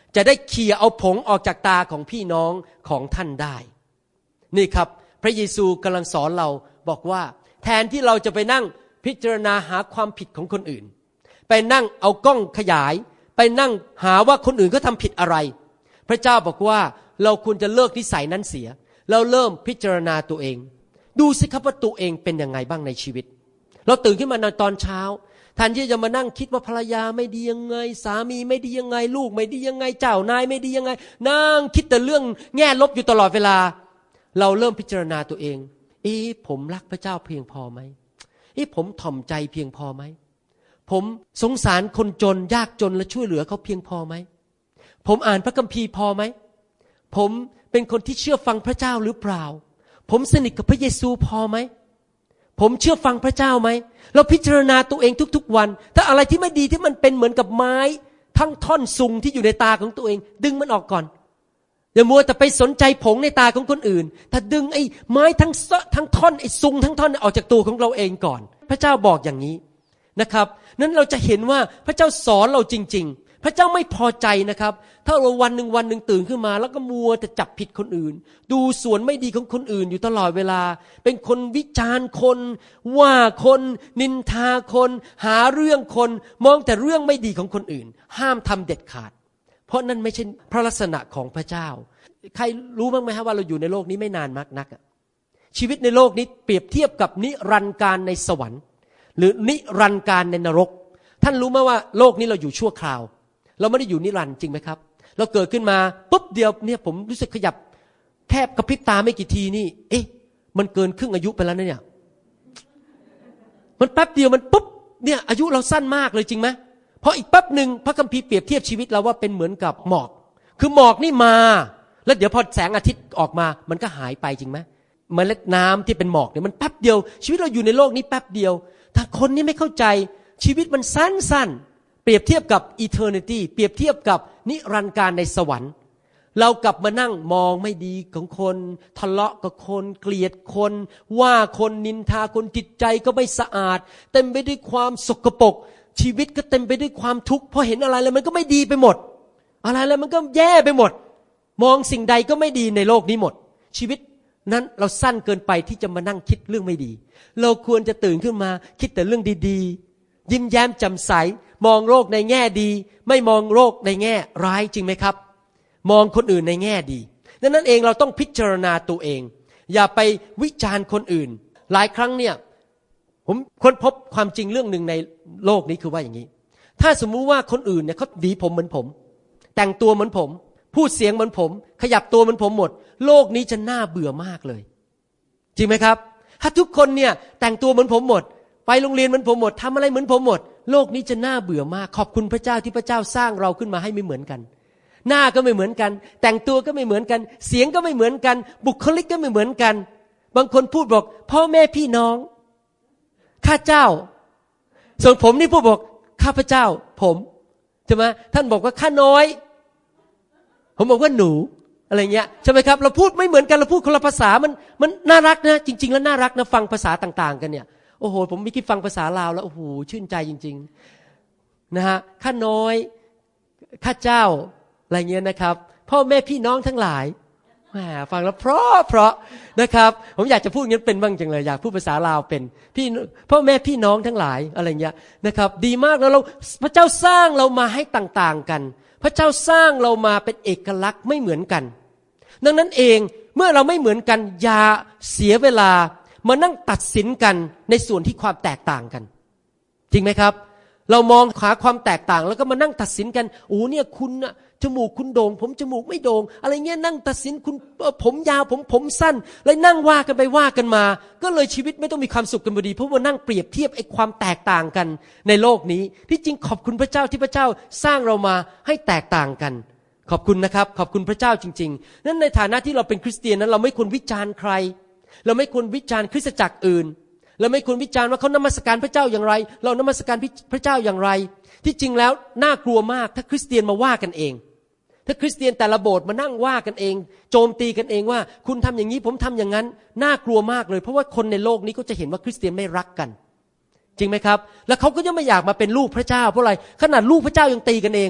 จะได้เขี่ยเอาผงออกจากตาของพี่น้องของท่านได้นี่ครับพระเยซูกำลังสอนเราบอกว่าแทนที่เราจะไปนั่งพิจารณาหาความผิดของคนอื่นไปนั่งเอากล้องขยายไปนั่งหาว่าคนอื่นเขาทำผิดอะไรพระเจ้าบอกว่าเราควรจะเลิกนิสัยนั้นเสียเราเริ่มพิจารณาตัวเองดูสิครับว่าตัวเองเป็นยังไงบ้างในชีวิตเราตื่นขึ้นมาในตอนเช้าแทนที่จะมานั่งคิดว่าภรรยาไม่ดียังไงสามีไม่ดียังไงลูกไม่ดียังไงเจ้านายไม่ดียังไงนั่งคิดแต่เรื่องแง่ลบอยู่ตลอดเวลาเราเริ่มพิจารณาตัวเองเอ๊ะผมรักพระเจ้าเพียงพอไหมเอ๊ะผมถ่อมใจเพียงพอไหมผมสงสารคนจนยากจนและช่วยเหลือเขาเพียงพอไหมผมอ่านพระคัมภีร์พอไหมผมเป็นคนที่เชื่อฟังพระเจ้าหรือเปล่าผมสนิทกับพระเยซูพอไหมผมเชื่อฟังพระเจ้าไหมเราพิจารณาตัวเองทุกๆวันถ้าอะไรที่ไม่ดีที่มันเป็นเหมือนกับไม้ทั้งท่อนซุงที่อยู่ในตาของตัวเองดึงมันออกก่อนอย่ามัวแต่ไปสนใจผงในตาของคนอื่นถ้าดึงไอ้ไม้ทั้งทั้งท่อนไอ้ซุงทั้งท่อนออกจากตัวของเราเองก่อนพระเจ้าบอกอย่างนี้นะครับนั้นเราจะเห็นว่าพระเจ้าสอนเราจริงๆพระเจ้าไม่พอใจนะครับถ้าเราวันหนึ่งวันหนึ่งตื่นขึ้นมาแล้วก็มัวแต่จับผิดคนอื่นดูส่วนไม่ดีของคนอื่นอยู่ตลอดเวลาเป็นคนวิจารณ์คนว่าคนนินทาคนหาเรื่องคนมองแต่เรื่องไม่ดีของคนอื่นห้ามทำเด็ดขาดเพราะนั่นไม่ใช่พระลักษณะของพระเจ้าใครรู้บ้างไหมครับว่าเราอยู่ในโลกนี้ไม่นานมากนักชีวิตในโลกนี้เปรียบเทียบกับนิรันดร์การในสวรรค์หรือนิรันดร์การในนรกท่านรู้ไหมว่าโลกนี้เราอยู่ชั่วคราวเราไม่ได้อยู่นิรันดร์จริงไหมครับเราเกิดขึ้นมาปุ๊บเดียวเนี่ยผมรู้สึกขยับแทบกระพริบตาไม่กี่ทีนี่เอ๊ะมันเกินครึ่งอายุไปแล้วนะเนี่ยมันแป๊บเดียวมันปุ๊บเนี่ยอายุเราสั้นมากเลยจริงไหมเพราะอีกแป๊บหนึ่งพระคัมภีร์เปรียบเทียบชีวิตเราว่าเป็นเหมือนกับหมอกคือหมอกนี่มาแล้วเดี๋ยวพอแสงอาทิตย์ออกมามันก็หายไปจริงไหมเมล็ดน้ำที่เป็นหมอกเนี่ยมันแป๊บเดียวชีวิตเราอยู่ในโลกนี้แป๊บเดียวถ้าคนนี้ไม่เข้าใจชีวิตมันสั้นๆเปรียบเทียบกับ eternity เปรียบเทียบกับนิรันดร์การในสวรรค์เรากลับมานั่งมองไม่ดีของคนทะเลาะกับคนเกลียดคนว่าคนนินทาคนจิตใจก็ไม่สะอาดเต็มไปด้วยความสกปรกชีวิตก็เต็มไปด้วยความทุกข์พอเห็นอะไรแล้วมันก็ไม่ดีไปหมดอะไรแล้วมันก็แย่ไปหมดมองสิ่งใดก็ไม่ดีในโลกนี้หมดชีวิตนั้นเราสั้นเกินไปที่จะมานั่งคิดเรื่องไม่ดีเราควรจะตื่นขึ้นมาคิดแต่เรื่องดีๆยิ้มแย้มแจ่มใสมองโลกในแง่ดีไม่มองโลกในแง่ร้ายจริงไหมครับมองคนอื่นในแง่ดีดังนั้นเองเราต้องพิจารณาตัวเองอย่าไปวิจารณ์คนอื่นหลายครั้งเนี่ยผมค้นพบความจริงเรื่องหนึ่งในโลกนี้คือว่าอย่างนี้ถ้าสมมุติว่าคนอื่นเนี่ยเขาหวีผมเหมือนผมแต่งตัวเหมือนผมพูดเสียงเหมือนผมขยับตัวเหมือนผมหมดโลกนี้จะน่าเบื่อมากเลยจริงไหมครับถ้าทุกคนเนี่ยแต่งตัวเหมือนผมหมดไปโรงเรียนเหมือนผมหมดทำอะไรเหมือนผมหมดโลกนี้จะน่าเบื่อมากขอบคุณพระเจ้าที่พระเจ้าสร้างเราขึ้นมาให้ไม่เหมือนกันหน้าก็ไม่เหมือนกันแต่งตัวก็ไม่เหมือนกันเสียงก็ไม่เหมือนกันบุคลิกก็ไม่เหมือนกันบางคนพูดบอกพ่อแม่พี่น้องข้าเจ้าส่วนผมนี่พูดบอกข้าพเจ้าผมใช่ไหมท่านบอกว่าข้าน้อยผมบอกว่าหนูอะไรเงี้ยใช่ไหมครับเราพูดไม่เหมือนกันเราพูดคนละภาษามันมันน่ารักนะจริงๆแล้วน่ารักนะฟังภาษาต่างๆกันเนี่ยโอ้โหผมไม่คิดฟังภาษาลาวแล้วโอ้โหชื่นใจจริงๆนะฮะข้าน้อยข้าเจ้าอะไรเงี้ยนะครับพ่อแม่พี่น้องทั้งหลายแหมฟังแล้วเพราะเพราะนะครับผมอยากจะพูดงั้นเป็นบ้างจังเลยอยากพูดภาษาลาวเป็นพี่พ่อแม่พี่น้องทั้งหลายอะไรเงี้ยนะครับดีมากแล้วเราพระเจ้าสร้างเรามาให้ต่างๆกันพระเจ้าสร้างเรามาเป็นเอกลักษณ์ไม่เหมือนกันดังนั้นเองเมื่อเราไม่เหมือนกันอย่าเสียเวลามานั่งตัดสินกันในส่วนที่ความแตกต่างกันจริงไหมครับเรามองหาความแตกต่างแล้วก็มานั่งตัดสินกันโอ้เนี่ยคุณน่ะจมูกคุณโด่งผมจมูกไม่โด่งอะไรเงี้ยนั่งตัดสินคุณผมยาวผมผมสั้นเลยนั่งว่ากันไปว่ากันมาก็เลยชีวิตไม่ต้องมีความสุขกันพอดีเพราะว่านั่งเปรียบเทียบไอ้ความแตกต่างกันในโลกนี้ที่จริงขอบคุณพระเจ้าที่พระเจ้าสร้างเรามาให้แตกต่างกันขอบคุณนะครับขอบคุณพระเจ้าจริงๆนั้นในฐานะที่เราเป็นคริสเตียนนั้นเราไม่ควรวิจารณ์ใครเราไม่ควรวิจารณ์คริสตจักรอื่นเราไม่ควรวิจารณ์ว่าเขานมัสการพระเจ้าอย่างไรเรานมัสการพระเจ้าอย่างไรที่จริงแล้วน่ากลัวมากถ้าคริสเตียนมาว่ากันเองถ้าคริสเตียนแต่ละโบสถ์มานั่งว่ากันเองโจมตีกันเองว่าคุณทำอย่างนี้ผมทำอย่างนั้นน่ากลัวมากเลยเพราะว่าคนในโลกนี้ก็จะเห็นว่าคริสเตียนไม่รักกันจริงไหมครับแล้วเขาก็ยังไม่อยากมาเป็นลูกพระเจ้าเพราะอะไรขนาดลูกพระเจ้ายังตีกันเองเลย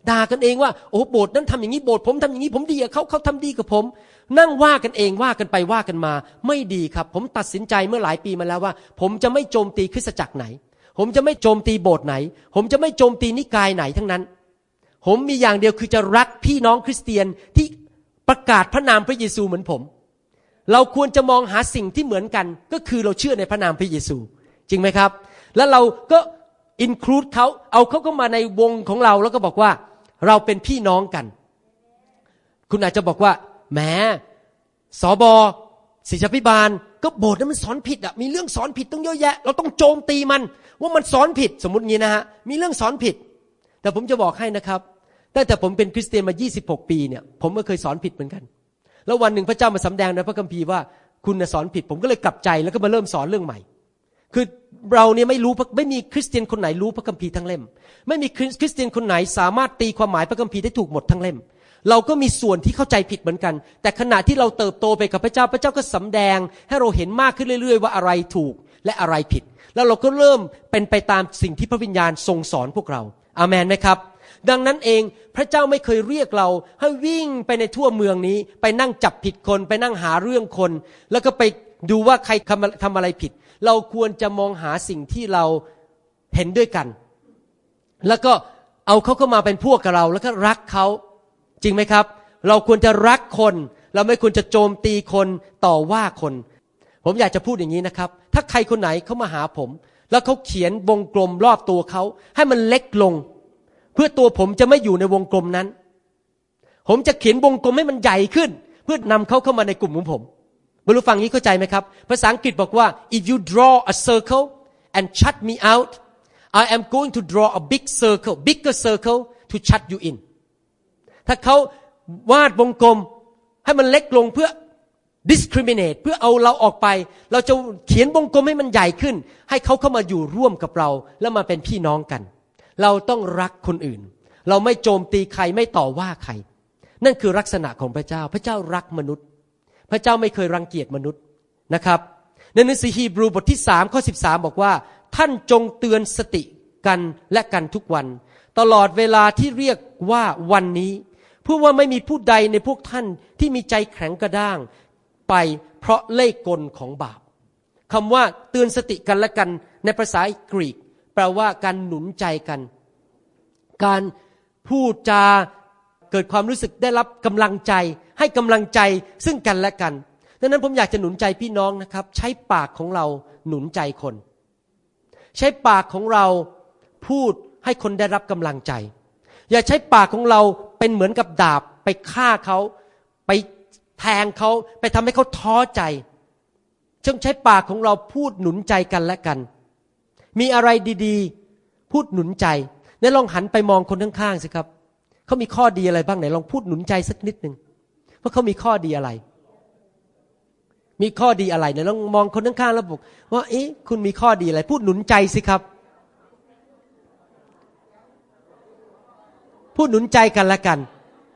ด่ากันเองว่าโอ้โบสถ์นั้นทำอย่างนี้โบสถ์ผมทำอย่างนี้ผมดีกับเขาเขาทำดีกับผมนั่งว่ากันเองว่ากันไปว่ากันมาไม่ดีครับผมตัดสินใจเมื่อหลายปีมาแล้วว่าผมจะไม่โจมตีคริสตจักรไหนผมจะไม่โจมตีโบสถ์ไหนผมจะไม่โจมตีนิกายไหนทั้งนั้นผมมีอย่างเดียวคือจะรักพี่น้องคริสเตียนที่ประกาศพระนามพระเยซูเหมือนผมเราควรจะมองหาสิ่งที่เหมือนกันก็คือเราเชื่อในพระนามพระเยซูจริงไหมครับแล้วเราก็อินคลูดเขาเอาเขาเข้ามาในวงของเราแล้วก็บอกว่าเราเป็นพี่น้องกันคุณอาจจะบอกว่าแหมสบศิษยาภิบาลก็โบสถ์นั้นมันสอนผิดอ่ะมีเรื่องสอนผิดต้องเยอะแยะเราต้องโจมตีมันว่ามันสอนผิดสมมุติงี้นะฮะมีเรื่องสอนผิดแต่ผมจะบอกให้นะครับตั้งแต่ผมเป็นคริสเตียนมายี่สิบหกปีเนี่ยผมก็เคยสอนผิดเหมือนกันแล้ววันหนึ่งพระเจ้ามาสำแดงในพระคัมภีร์ว่าคุณสอนผิดผมก็เลยกลับใจแล้วก็มาเริ่มสอนเรื่องใหม่คือเราเนี่ยไม่รู้ไม่มีคริสเตียนคนไหนรู้พระคัมภีร์ทั้งเล่มไม่มีคริสเตียนคนไหนสามารถตีความหมายพระคัมภีร์ได้ถูกหมดทั้งเล่มเราก็มีส่วนที่เข้าใจผิดเหมือนกันแต่ขณะที่เราเติบโตไปกับพระเจ้าพระเจ้าก็สำแดงให้เราเห็นมากขึ้นเรื่อยๆว่าอะไรถูกและอะไรผิดแล้วเราก็เริ่มเป็นไปตามสิ่งที่พระวิญญาณทรงสอนพวกเราอาเมนไหมครับดังนั้นเองพระเจ้าไม่เคยเรียกเราให้วิ่งไปในทั่วเมืองนี้ไปนั่งจับผิดคนไปนั่งหาเรื่องคนแล้วก็ไปดูว่าใครทำอะไรผิดเราควรจะมองหาสิ่งที่เราเห็นด้วยกันแล้วก็เอาเขาเข้ามาเป็นพวกกับเราแล้วก็รักเขาจริงไหมครับเราควรจะรักคนเราไม่ควรจะโจมตีคนต่อว่าคนผมอยากจะพูดอย่างนี้นะครับถ้าใครคนไหนเขามาหาผมแล้วเขาเขียนวงกลมรอบตัวเขาให้มันเล็กลงเพื่อตัวผมจะไม่อยู่ในวงกลมนั้นผมจะเขียนวงกลมให้มันใหญ่ขึ้นเพื่อนำเขาเข้ามาในกลุ่มของผมบรรลุฟังนี้เข้าใจไหมครับภาษาอังกฤษบอกว่า if you draw a circle and shut me out I am going to draw a big circle bigger circle to shut you in ถ้าเขาวาดวงกลมให้มันเล็กลงเพื่อ discriminate เพื่อเอาเราออกไปเราจะเขียนวงกลมให้มันใหญ่ขึ้นให้เขาเข้ามาอยู่ร่วมกับเราแล้วมาเป็นพี่น้องกันเราต้องรักคนอื่นเราไม่โจมตีใครไม่ต่อว่าใครนั่นคือลักษณะของพระเจ้าพระเจ้ารักมนุษย์พระเจ้าไม่เคยรังเกียจมนุษย์นะครับในหนังสือฮีบรูบทที่สามข้อสิบสามบอกว่าท่านจงเตือนสติกันและกันทุกวันตลอดเวลาที่เรียกว่าวันนี้เพื่อว่าไม่มีผู้ใดในพวกท่านที่มีใจแข็งกระด้างไปเพราะเล่ห์กลของบาปคำว่าเตือนสติกันและกันในภาษากรีกแปลว่าการหนุนใจกันการพูดจาเกิดความรู้สึกได้รับกำลังใจให้กำลังใจซึ่งกันและกันดังนั้นผมอยากจะหนุนใจพี่น้องนะครับใช้ปากของเราหนุนใจคนใช้ปากของเราพูดให้คนได้รับกำลังใจอย่าใช้ปากของเราเป็นเหมือนกับดาบไปฆ่าเขาไปแทงเขาไปทำให้เขาท้อใจจงใช้ปากของเราพูดหนุนใจกันและกันมีอะไรดีๆพูดหนุนใจแล้วลองหันไปมองคนข้างๆสิครับเขามีข้อดีอะไรบ้างไหนลองพูดหนุนใจสักนิดนึงว่าเขามีข้อดีอะไรมีข้อดีอะไรไหนลองมองคนข้างๆแล้วบอกว่าเอ๊ะคุณมีข้อดีอะไรพูดหนุนใจสิครับพูดหนุนใจกันและกัน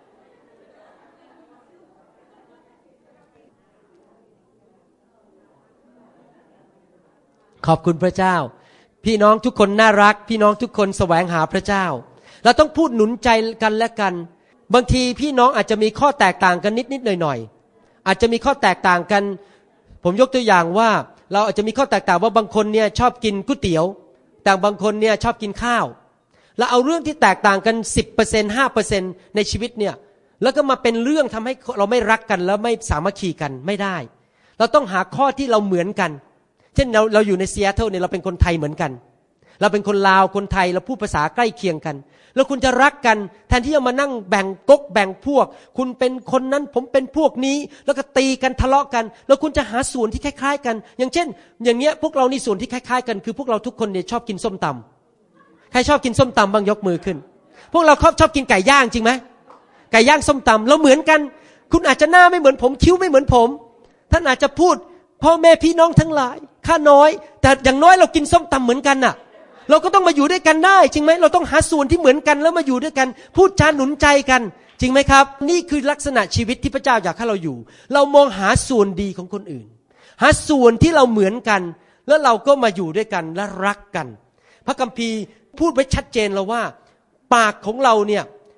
ขอบคุณพระเจ้าพี่น้องทุกคนน่ารักพี่น้องทุกคนแสวงหาพระเจ้าเราต้องพูดหนุนใจกันและกันบางทีพี่น้องอาจจะมีข้อแตกต่างกันนิดๆหน่อยๆอาจจะมีข้อแตกต่างกันผมยกตัวอย่างว่าเราอาจจะมีข้อแตกต่างว่าบางคนเนี่ยชอบกินก๋วยเตี๋ยวแต่บางคนเนี่ยชอบกินข้าวแล้วเอาเรื่องที่แตกต่างกัน สิบเปอร์เซ็นต์ ห้าเปอร์เซ็นต์ ในชีวิตเนี่ยแล้วก็มาเป็นเรื่องทำให้เราไม่รักกันแล้วไม่สามัคคีกันไม่ได้เราต้องหาข้อที่เราเหมือนกันเช่นเราเราอยู่ในซีแอตเทิลเนี่ยเราเป็นคนไทยเหมือนกันเราเป็นคนลาวคนไทยเราพูดภาษาใกล้เคียงกันแล้วคุณจะรักกันแทนที่จะมานั่งแบ่งก๊กแบ่งพวกคุณเป็นคนนั้นผมเป็นพวกนี้แล้วก็ตีกันทะเลาะกันแล้วคุณจะหาส่วนที่คล้ายๆกันอย่างเช่นอย่างเงี้ยพวกเรานี่ส่วนที่คล้ายๆกันคือพวกเราทุกคนเนี่ยชอบกินส้มตำใครชอบกินส้มตำบ้างยกมือขึ้นพวกเราชอบชอบกินไก่ย่างจริงไหมไก่ย่างส้มตำเราเหมือนกันคุณอาจจะหน้าไม่เหมือนผมคิ้วไม่เหมือนผมท่านอาจจะพูดพ่อแม่พี่น้องทั้งหลายข้าน้อยแต่อย่างน้อยเรากินส้มตำเหมือนกันน่ะเราก็ต้องมาอยู่ด้วยกันได้จริงไหมเราต้องหาส่วนที่เหมือนกันแล้วมาอยู่ด้วยกันพูดจาหนุนใจกันจริงไหมครับนี่คือลักษณะชีวิตที่พระเจ้าอยากให้เราอยู่เรามองหาส่วนดีของคนอื่นหาส่วนที่เราเหมือนกันแล้วเราก็มาอยู่ด้วยกันและรักกันพระคัมภีร์พูดไว้ชัดเจนแล้วว่าปากของเราเนี่ย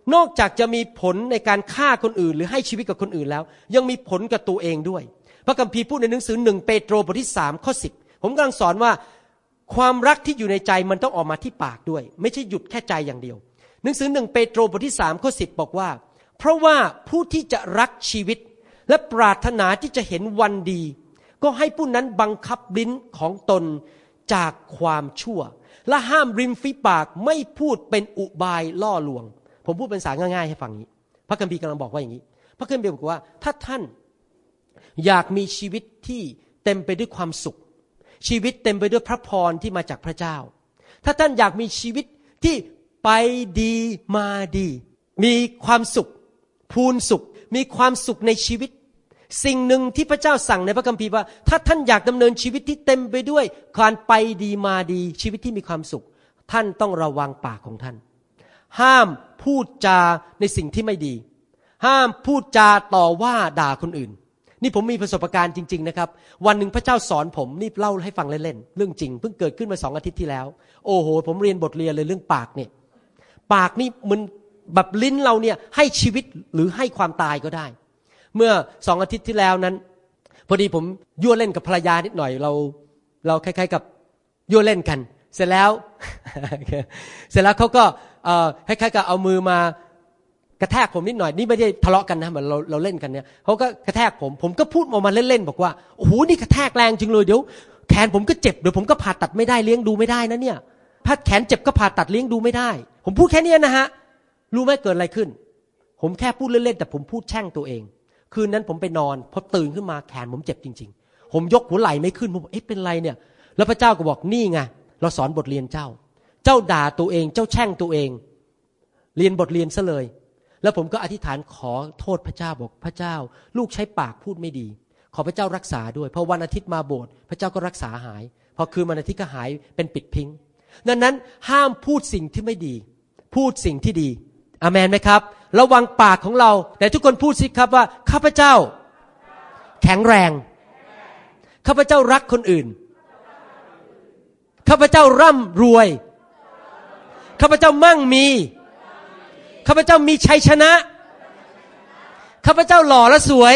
นอกจากจะมีผลในการฆ่าคนอื่นหรือให้ชีวิตกับคนอื่นแล้วยังมีผลกับตัวเองด้วยพระคัมภีร์พูดในหนังสือหนึ่งเปโตรบทที่สามข้อสิบผมกำลังสอนว่าความรักที่อยู่ในใจมันต้องออกมาที่ปากด้วยไม่ใช่หยุดแค่ใจอย่างเดียวหนังสือหนึ่งเปโตรบทที่สามข้อสิบบอกว่าเพราะว่าผู้ที่จะรักชีวิตและปรารถนาที่จะเห็นวันดีก็ให้ผู้นั้นบังคับลิ้นของตนจากความชั่วและห้ามริมฝีปากไม่พูดเป็นอุบายล่อลวงผมพูดเป็นภาษาง่ายๆให้ฟังนี้พระคัมภีร์กำลังบอกว่าอย่างนี้พระคัมภีร์บอกว่าถ้าท่านอยากมีชีวิตที่เต็มไปด้วยความสุขชีวิตเต็มไปด้วยพระพรที่มาจากพระเจ้าถ้าท่านอยากมีชีวิตที่ไปดีมาดีมีความสุขพูนสุขมีความสุขในชีวิตสิ่งหนึ่งที่พระเจ้าสั่งในพระคัมภีร์ว่าถ้าท่านอยากดำเนินชีวิตที่เต็มไปด้วยการไปดีมาดีชีวิตที่มีความสุขท่านต้องระวังปากของท่านห้ามพูดจาในสิ่งที่ไม่ดีห้ามพูดจาต่อว่าด่าคนอื่นนี่ผมมีประสบการณ์จริงๆนะครับวันหนึ่งพระเจ้าสอนผมนี่เล่าให้ฟังเล่นๆเรื่องจริงเพิ่งเกิดขึ้นมาสองอาทิตย์ที่แล้วโอ้โหผมเรียนบทเรียนเลยเรื่องปากเนี่ยปากนี่มันแบบลิ้นเราเนี่ยให้ชีวิตหรือให้ความตายก็ได้เมื่อสองอาทิตย์ที่แล้วนั้นพอดีผมยั่วเล่นกับภรรยานิดหน่อยเราเราคล้ายๆกับยั่วเล่นกันเสร็จแล้ว เสร็จแล้วเขาก็เอ่อคล้ายๆกับเอามือมากระแทกผมนิดหน่อยนี่ไม่ได้ทะเลาะกันนะเหมือนเราเราเล่นกันเนี่ยเขาก็กระแทกผมผมก็พูดออกมาเล่นๆบอกว่าโอ้โหนี่กระแทกแรงจริงเลยเดี๋ยวแขนผมก็เจ็บเดี๋ยวผมก็ผ่าตัดไม่ได้เลี้ยงดูไม่ได้นะเนี่ยถ้าแขนเจ็บก็ผ่าตัดเลี้ยงดูไม่ได้ผมพูดแค่นี้นะฮะรู้ไหมเกิดอะไรขึ้นผมแค่พูดเล่นๆแต่ผมพูดแช่งตัวเองคืนนั้นผมไปนอนพอตื่นขึ้นมาแขนผมเจ็บจริงๆผมยกหัวไหล่ไม่ขึ้นผมบอกเอ๊ะเป็นไรเนี่ยแล้วพระเจ้าก็บอกนี่ไงเราสอนบทเรียนเจ้าเจ้าด่าตัวเองเจ้าแช่งตัวเองเรียนบทเรียนซะเลยแล้วผมก็อธิษฐานขอโทษพระเจ้าบอกพระเจ้าลูกใช้ปากพูดไม่ดีขอพระเจ้ารักษาด้วยพอวันอาทิตย์มาโบสถ์พระเจ้าก็รักษาหายพอคืนวันอาทิตย์ก็หายเป็นปิดพิงดังนั้นห้ามพูดสิ่งที่ไม่ดีพูดสิ่งที่ดีอาเมนไหมครับระวังปากของเราแต่ทุกคนพูดสิครับว่าข้าพเจ้าแข็งแรงข้าพเจ้ารักคนอื่นข้าพเจ้าร่ำรวยข้าพเจ้ามั่งมีข้าพเจ้ามีชัยชนะข้าพเจ้าหล่อและสวย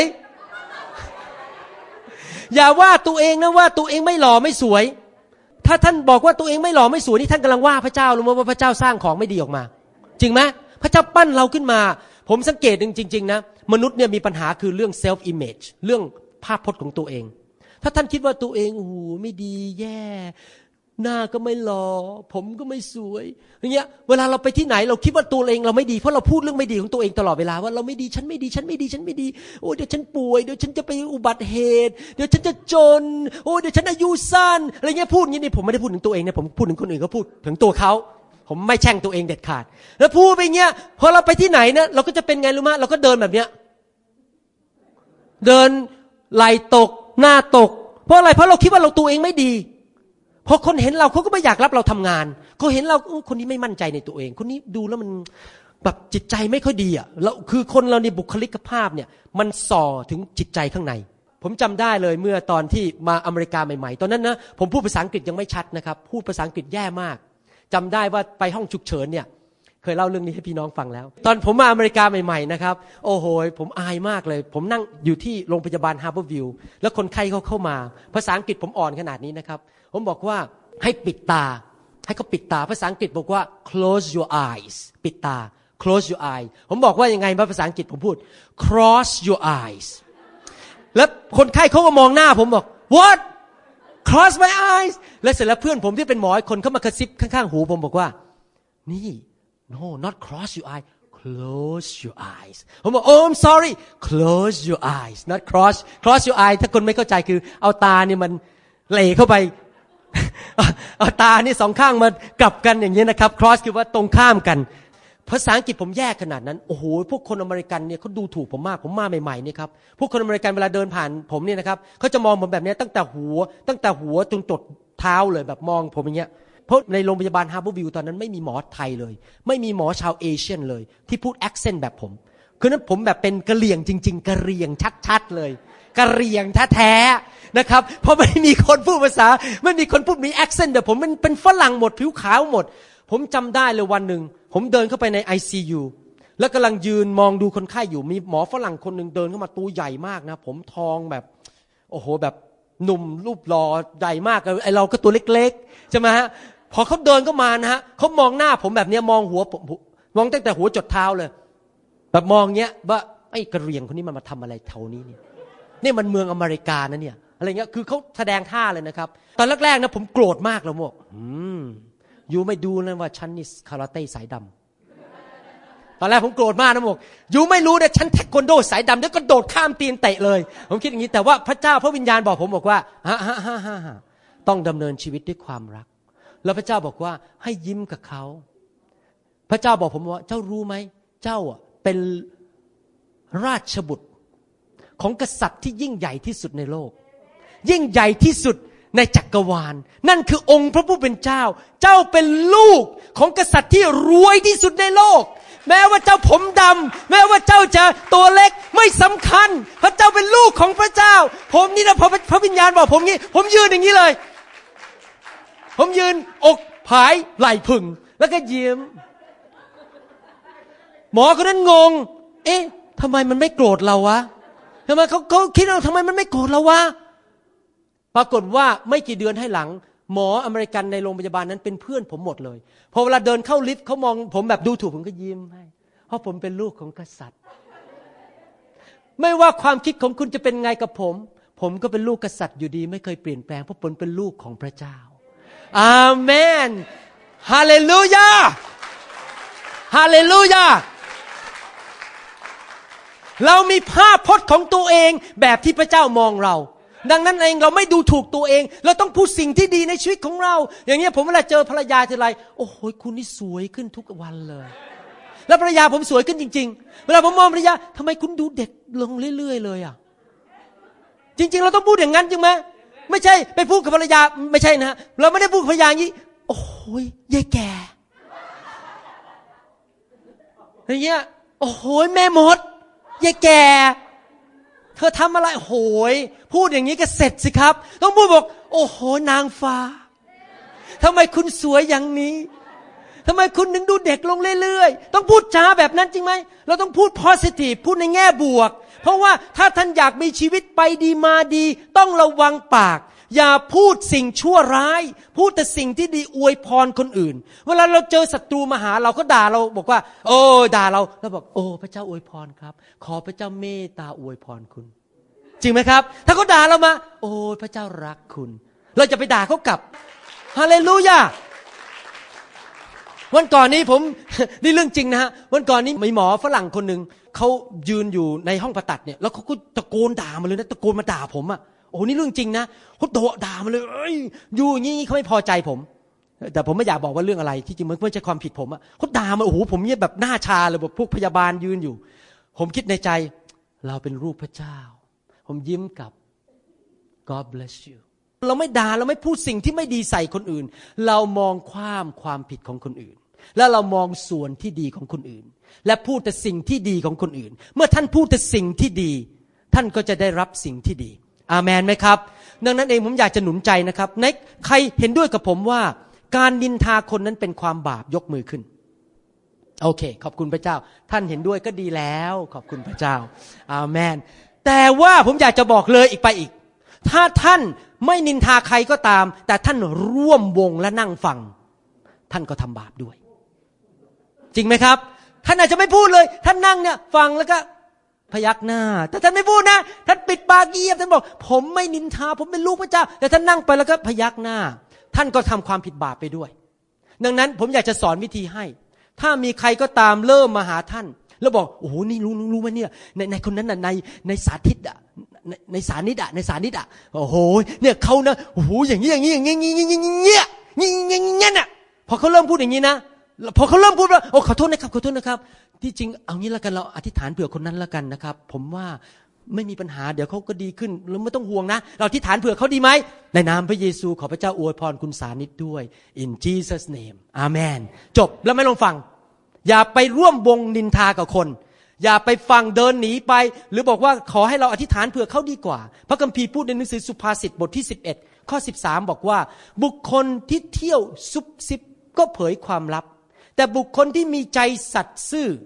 อย่าว่าตัวเองนะว่าตัวเองไม่หล่อไม่สวยถ้าท่านบอกว่าตัวเองไม่หล่อไม่สวยนี่ท่านกำลังว่าพระเจ้าหรือว่าพระเจ้าสร้างของไม่ดีออกมาจริงไหมพระเจ้าปั้นเราขึ้นมาผมสังเกตจริงๆนะมนุษย์เนี่ยมีปัญหาคือเรื่อง self image เรื่องภาพพจน์ของตัวเองถ้าท่านคิดว่าตัวเองโอ้โหไม่ดีแย่หน้าก็ไม่หล่อผมก็ไม่สวยอย่างเงี้ยเวลาเราไปที่ไหนเราคิดว่าตัวเองเราไม่ดีเพราะเราพูดเรื่องไม่ดีของตัวเองตลอดเวลาว่าเราไม่ดีฉันไม่ดีฉันไม่ดีฉันไม่ดีโอ้เดี๋ยวฉันป่วยเดี๋ยวฉันจะไปอุบัติเหตุเดี๋ยวฉันจะจนโอ้เดี๋ยวฉันอายุสั้นอะไรเงี้ยพูดอย่างนี้นี่ผมไม่ได้พูดถึงตัวเองนะผมพูดถึงคนอื่นเขาพูดถึงตัวเขาผมไม่แช่งตัวเองเด็ดขาดแล้วพูดไปเงี้ยพอเราไปที่ไหนเนี่ยเราก็จะเป็นไงรู้มั้ยเราก็เดินแบบเนี้ยเดินไหล่ตกหน้าตกเพราะอะไรเพราะเราคิดว่าเราตัวเองไม่ดีพอคนเห็นเราเขาก็ไม่อยากรับเราทำงานเขาเห็นเราคนนี้ไม่มั่นใจในตัวเองคนนี้ดูแล้วมันแบบจิตใจไม่ค่อยดีอ่ะแล้วคือคนเราในบุคลิกภาพเนี่ยมันส่อถึงจิตใจข้างในผมจำได้เลยเมื่อตอนที่มาอเมริกาใหม่ๆตอนนั้นนะผมพูดภาษาอังกฤษยังไม่ชัดนะครับพูดภาษาอังกฤษแย่มากจำได้ว่าไปห้องฉุกเฉินเนี่ยเคยเล่าเรื่องนี้ให้พี่น้องฟังแล้วตอนผมมาอเมริกาใหม่ๆนะครับโอ้โหผมอายมากเลยผมนั่งอยู่ที่โรงพยาบาลฮาร์เบอร์วิวแล้วคนไข้เขาเข้ามาภาษาอังกฤษผมอ่อนขนาดนี้นะครับผมบอกว่าให้ปิดตาให้เขาปิดตาภาษาอังกฤษบอกว่า close your eyes ปิดตา close your eyes ผมบอกว่ายังไงภาษาอังกฤษผมพูด cross your eyes แล้วคนไข้เขาก็มองหน้าผมบอก what cross my eyes แล้วเสร็จแล้วเพื่อนผมที่เป็นหมออีกคนเข้ามากระซิบข้างๆหูผมบอกว่านี่ no not cross your eyes close your eyes ผมบอก oh I'm sorry close your eyes not cross cross your eyes ถ้าคนไม่เข้าใจคือเอาตาเนี่ยมันเหล่เข้าไปเอาตานี่สองข้างมากลับกันอย่างนี้นะครับ cross คือว่าตรงข้ามกันภาษาอังกฤษผมแย่ขนาดนั้นโอ้โหพวกคนอเมริกันเนี่ยเขาดูถูกผมมากผมมาใหม่ๆนี่ครับพวกคนอเมริกันเวลาเดินผ่านผมเนี่ยนะครับเขาจะมองผมแบบนี้ตั้งแต่หัวตั้งแต่หัวจนจดเท้าเลยแบบมองผมอย่างเงี้ยเพราะในโรงพยาบาลฮาร์เบอร์วิวตอนนั้นไม่มีหมอไทยเลยไม่มีหมอชาวเอเชียนเลยที่พูดแอคเซนต์แบบผมคือนั้นผมแบบเป็นกะเหรี่ยงจริงๆกะเหรี่ยงชัดๆเลยกะเหรี่ยงแท้ๆนะครับเพราะไม่มีคนพูดภาษาไม่มีคนพูดมีแอคเซนต์แบบผมมันเป็นฝรั่งหมดผิวขาวหมดผมจำได้เลยวันหนึ่งผมเดินเข้าไปใน ไอ ซี ยูแล้วกำลังยืนมองดูคนไข้อยู่มีหมอฝรั่งคนหนึ่งเดินเข้ามาตัวใหญ่มากนะผมทองแบบโอ้โหแบบหนุ่มรูปหล่อใหญ่มากไอเราก็ตัวเล็กๆใช่ไหมฮะพอเขาเดินเข้ามานะฮะเขามองหน้าผมแบบนี้มองหัวมองตั้งแต่หัวจดเท้าเลยแบบมองเงี้ยว่าไอ้กระเรียงคนนี้มันมาทำอะไรแถวนี้เนี่ยนี่มันเมืองอเมริกานะเนี่ยอะไรเงี้ยคือเขาแสดงท่าเลยนะครับตอนแรกๆนะผมโกรธมากเลยบอกอืมยูไม่ดูนะว่าฉันนี่คาราเต้สายดำตอนแรกผมโกรธมากนะบอกยูไม่รู้นะฉันเทควันโดสายดำแล้วก็โดดข้ามตีนเตะเลยผมคิดอย่างนี้แต่ว่าพระเจ้าพระวิญญาณบอกผมบอกว่าฮ่าฮ่าฮ่าฮ่าต้องดำเนินชีวิตด้วยความรักแล้วพระเจ้าบอกว่าให้ยิ้มกับเขาพระเจ้าบอกผมว่าเจ้ารู้ไหมเจ้าอ่ะเป็นราชบุตรของกษัตริย์ที่ยิ่งใหญ่ที่สุดในโลกยิ่งใหญ่ที่สุดในจักรวาลนั่นคือองค์พระผู้เป็นเจ้าเจ้าเป็นลูกของกษัตริย์ที่รวยที่สุดในโลกแม้ว่าเจ้าผมดำแม้ว่าเจ้าจะตัวเล็กไม่สำคัญเพราะเจ้าเป็นลูกของพระเจ้าผมนี่นะพระพระวิญญาณบอกผมงี้ผมยืนอย่างนี้เลยผมยืนอกผายไหล่ผึ่งแล้วก็ยิ้มหมอคนนั้นงงเอ๊ะทำไมมันไม่โกรธเราวะทำไมเขาเขาคิดว่าทำไมมันไม่โกรธเราวะปรากฏว่าไม่กี่เดือนให้หลังหมออเมริกันในโรงพยาบาลนั้นเป็นเพื่อนผมหมดเลยพอเวลาเดินเข้าลิฟต์เขามองผมแบบดูถูกผมก็ยิ้มให้เพราะผมเป็นลูกของกษัตริย์ไม่ว่าความคิดของคุณจะเป็นไงกับผมผมก็เป็นลูกกษัตริย์อยู่ดีไม่เคยเปลี่ยนแปลงเพราะผมเป็นลูกของพระเจ้าอาเมนฮาเลลูยาฮาเลลูยาเรามีภาพพจน์ของตัวเองแบบที่พระเจ้ามองเราดังนั้นเองเราไม่ดูถูกตัวเองเราต้องพูดสิ่งที่ดีในชีวิตของเราอย่างนี้ผมเวลาเจอภรรยาทีไรโอ้โหคุณนี่สวยขึ้นทุกวันเลยแล้วภรรยาผมสวยขึ้นจริงๆเวลาผมมองภรรยาทำไมคุณดูเด็กลงเรื่อยๆเลยอ่ะจริงๆเราต้องพูดอย่างนั้นจริงไหมไม่ใช่ไปพูดกับภรรยาไม่ใช่นะเราไม่ได้พูดกับภรรยาอย่างนี้โอ้โหยายแก่อย่างเงี้ยโอ้โหแม่มดยายแก่เธอทำอะไรโหยพูดอย่างนี้ก็เสร็จสิครับต้องพูดบอกโอ้โหนางฟ้าทำไมคุณสวยอย่างนี้ทำไมคุณถึงดูเด็กลงเรื่อยๆต้องพูดจาแบบนั้นจริงไหมเราต้องพูด positive พูดในแง่บวกเพราะว่าถ้าท่านอยากมีชีวิตไปดีมาดีต้องระวังปากอย่าพูดสิ่งชั่วร้ายพูดแต่สิ่งที่ดีอวยพรคนอื่นเวลาเราเจอศัตรูมาหาเราก็ด่าเราบอกว่าโอ้ด่าเราแล้วบอกโอ้พระเจ้าอวยพรครับขอพระเจ้าเมตตาอวยพรคุณจริงไหมครับถ้าเขาด่าเรามาโอ้พระเจ้ารักคุณเราจะไปด่าเขากลับฮาเลลูยาวันก่อนนี้ผมนี่เรื่องจริงนะฮะวันก่อนนี้มีหมอฝรั่งคนหนึ่งเขายืนอยู่ในห้องผ่าตัดเนี่ยแล้วเขาก็ตะโกนด่ามาเลยนะตะโกนมาด่าผมอ่ะโอ้นี่เรื่องจริงนะเขาโดดด่ามาเลยเอ้ยอยู่อย่างนี้เขาไม่พอใจผมแต่ผมไม่อยากบอกว่าเรื่องอะไรที่จริงมันไม่ใช่ความผิดผมอ่ะเขาด่ามาโอ้โหผมเนี่ยแบบหน้าชาเลยแบบพวกพยาบาลยืนอยู่ผมคิดในใจเราเป็นรูปพระเจ้าผมยิ้มกลับ God bless you เราไม่ด่าเราไม่พูดสิ่งที่ไม่ดีใส่คนอื่นเรามองความความผิดของคนอื่นแล้วเรามองส่วนที่ดีของคนอื่นและพูดแต่สิ่งที่ดีของคนอื่นเมื่อท่านพูดแต่สิ่งที่ดีท่านก็จะได้รับสิ่งที่ดีอาเมนไหมครับดังนั้นเองผมอยากจะหนุนใจนะครับในใครเห็นด้วยกับผมว่าการนินทาคนนั้นเป็นความบาปยกมือขึ้นโอเคขอบคุณพระเจ้าท่านเห็นด้วยก็ดีแล้วขอบคุณพระเจ้าอาเมนแต่ว่าผมอยากจะบอกเลยอีกไปอีกถ้าท่านไม่นินทาใครก็ตามแต่ท่านร่วมวงและนั่งฟังท่านก็ทำบาปด้วยจริงไหมครับท่านอาจจะไม่พูดเลยท่านนั่งเนี่ยฟังแล้วก็พยักหน้าแต่ท่านไม่พูดนะท่านปิดปากเงียบท่านบอกผมไม่นินทาผมเป็นลูกพระเจ้าแต่ท่านนั่งไปแล้วก็พยักหน้าท่านก็ทำความผิดบาปไปด้วยดังนั้นผมอยากจะสอนวิธีให้ถ้ามีใครก็ตามเริ่มมาหาท่านแล้วบอกโอ้โหนี่รู้รู้ไหมเนี่ยในในคนนั้นน่ะในในสาธิตอ่ะในในสานิดอ่ะในสานิดอ่ะโอ้โหเนี่ยเขานะโอ้โหอย่างนี้อย่างนี้อย่างนี้อย่างนี้อย่างนี้อย่างนี้อย่างนี้น่ะพอเขาเริ่มพูดอย่างนี้นะพอเขาเริ่มพูดว่าโอ้ขอโทษนะครับขอโทษนะครับที่จริงเอางี้แล้วกันเราอธิษฐานเผื่อคนนั้นแล้วกันนะครับผมว่าไม่มีปัญหาเดี๋ยวเขาก็ดีขึ้นเราไม่ต้องห่วงนะเราอธิษฐานเผื่อเขาดีไหมในนามพระเยซูขอพระเจ้าอวยพรคุณสานิตด้วย in Jesus name amen จบแล้วไม่ลองฟังอย่าไปร่วมวงนินทากับคนอย่าไปฟังเดินหนีไปหรือบอกว่าขอให้เราอธิษฐานเผื่อเขาดีกว่าพระคัมภีร์พูดในหนังสือสุภาษิตบทที่สิบเอ็ดข้อสิบสามบอกว่าบุคคลที่เที่ยวซุบซิบก็เผยความลับแต่บุคคลที่มีใจสัตย์ซื่อ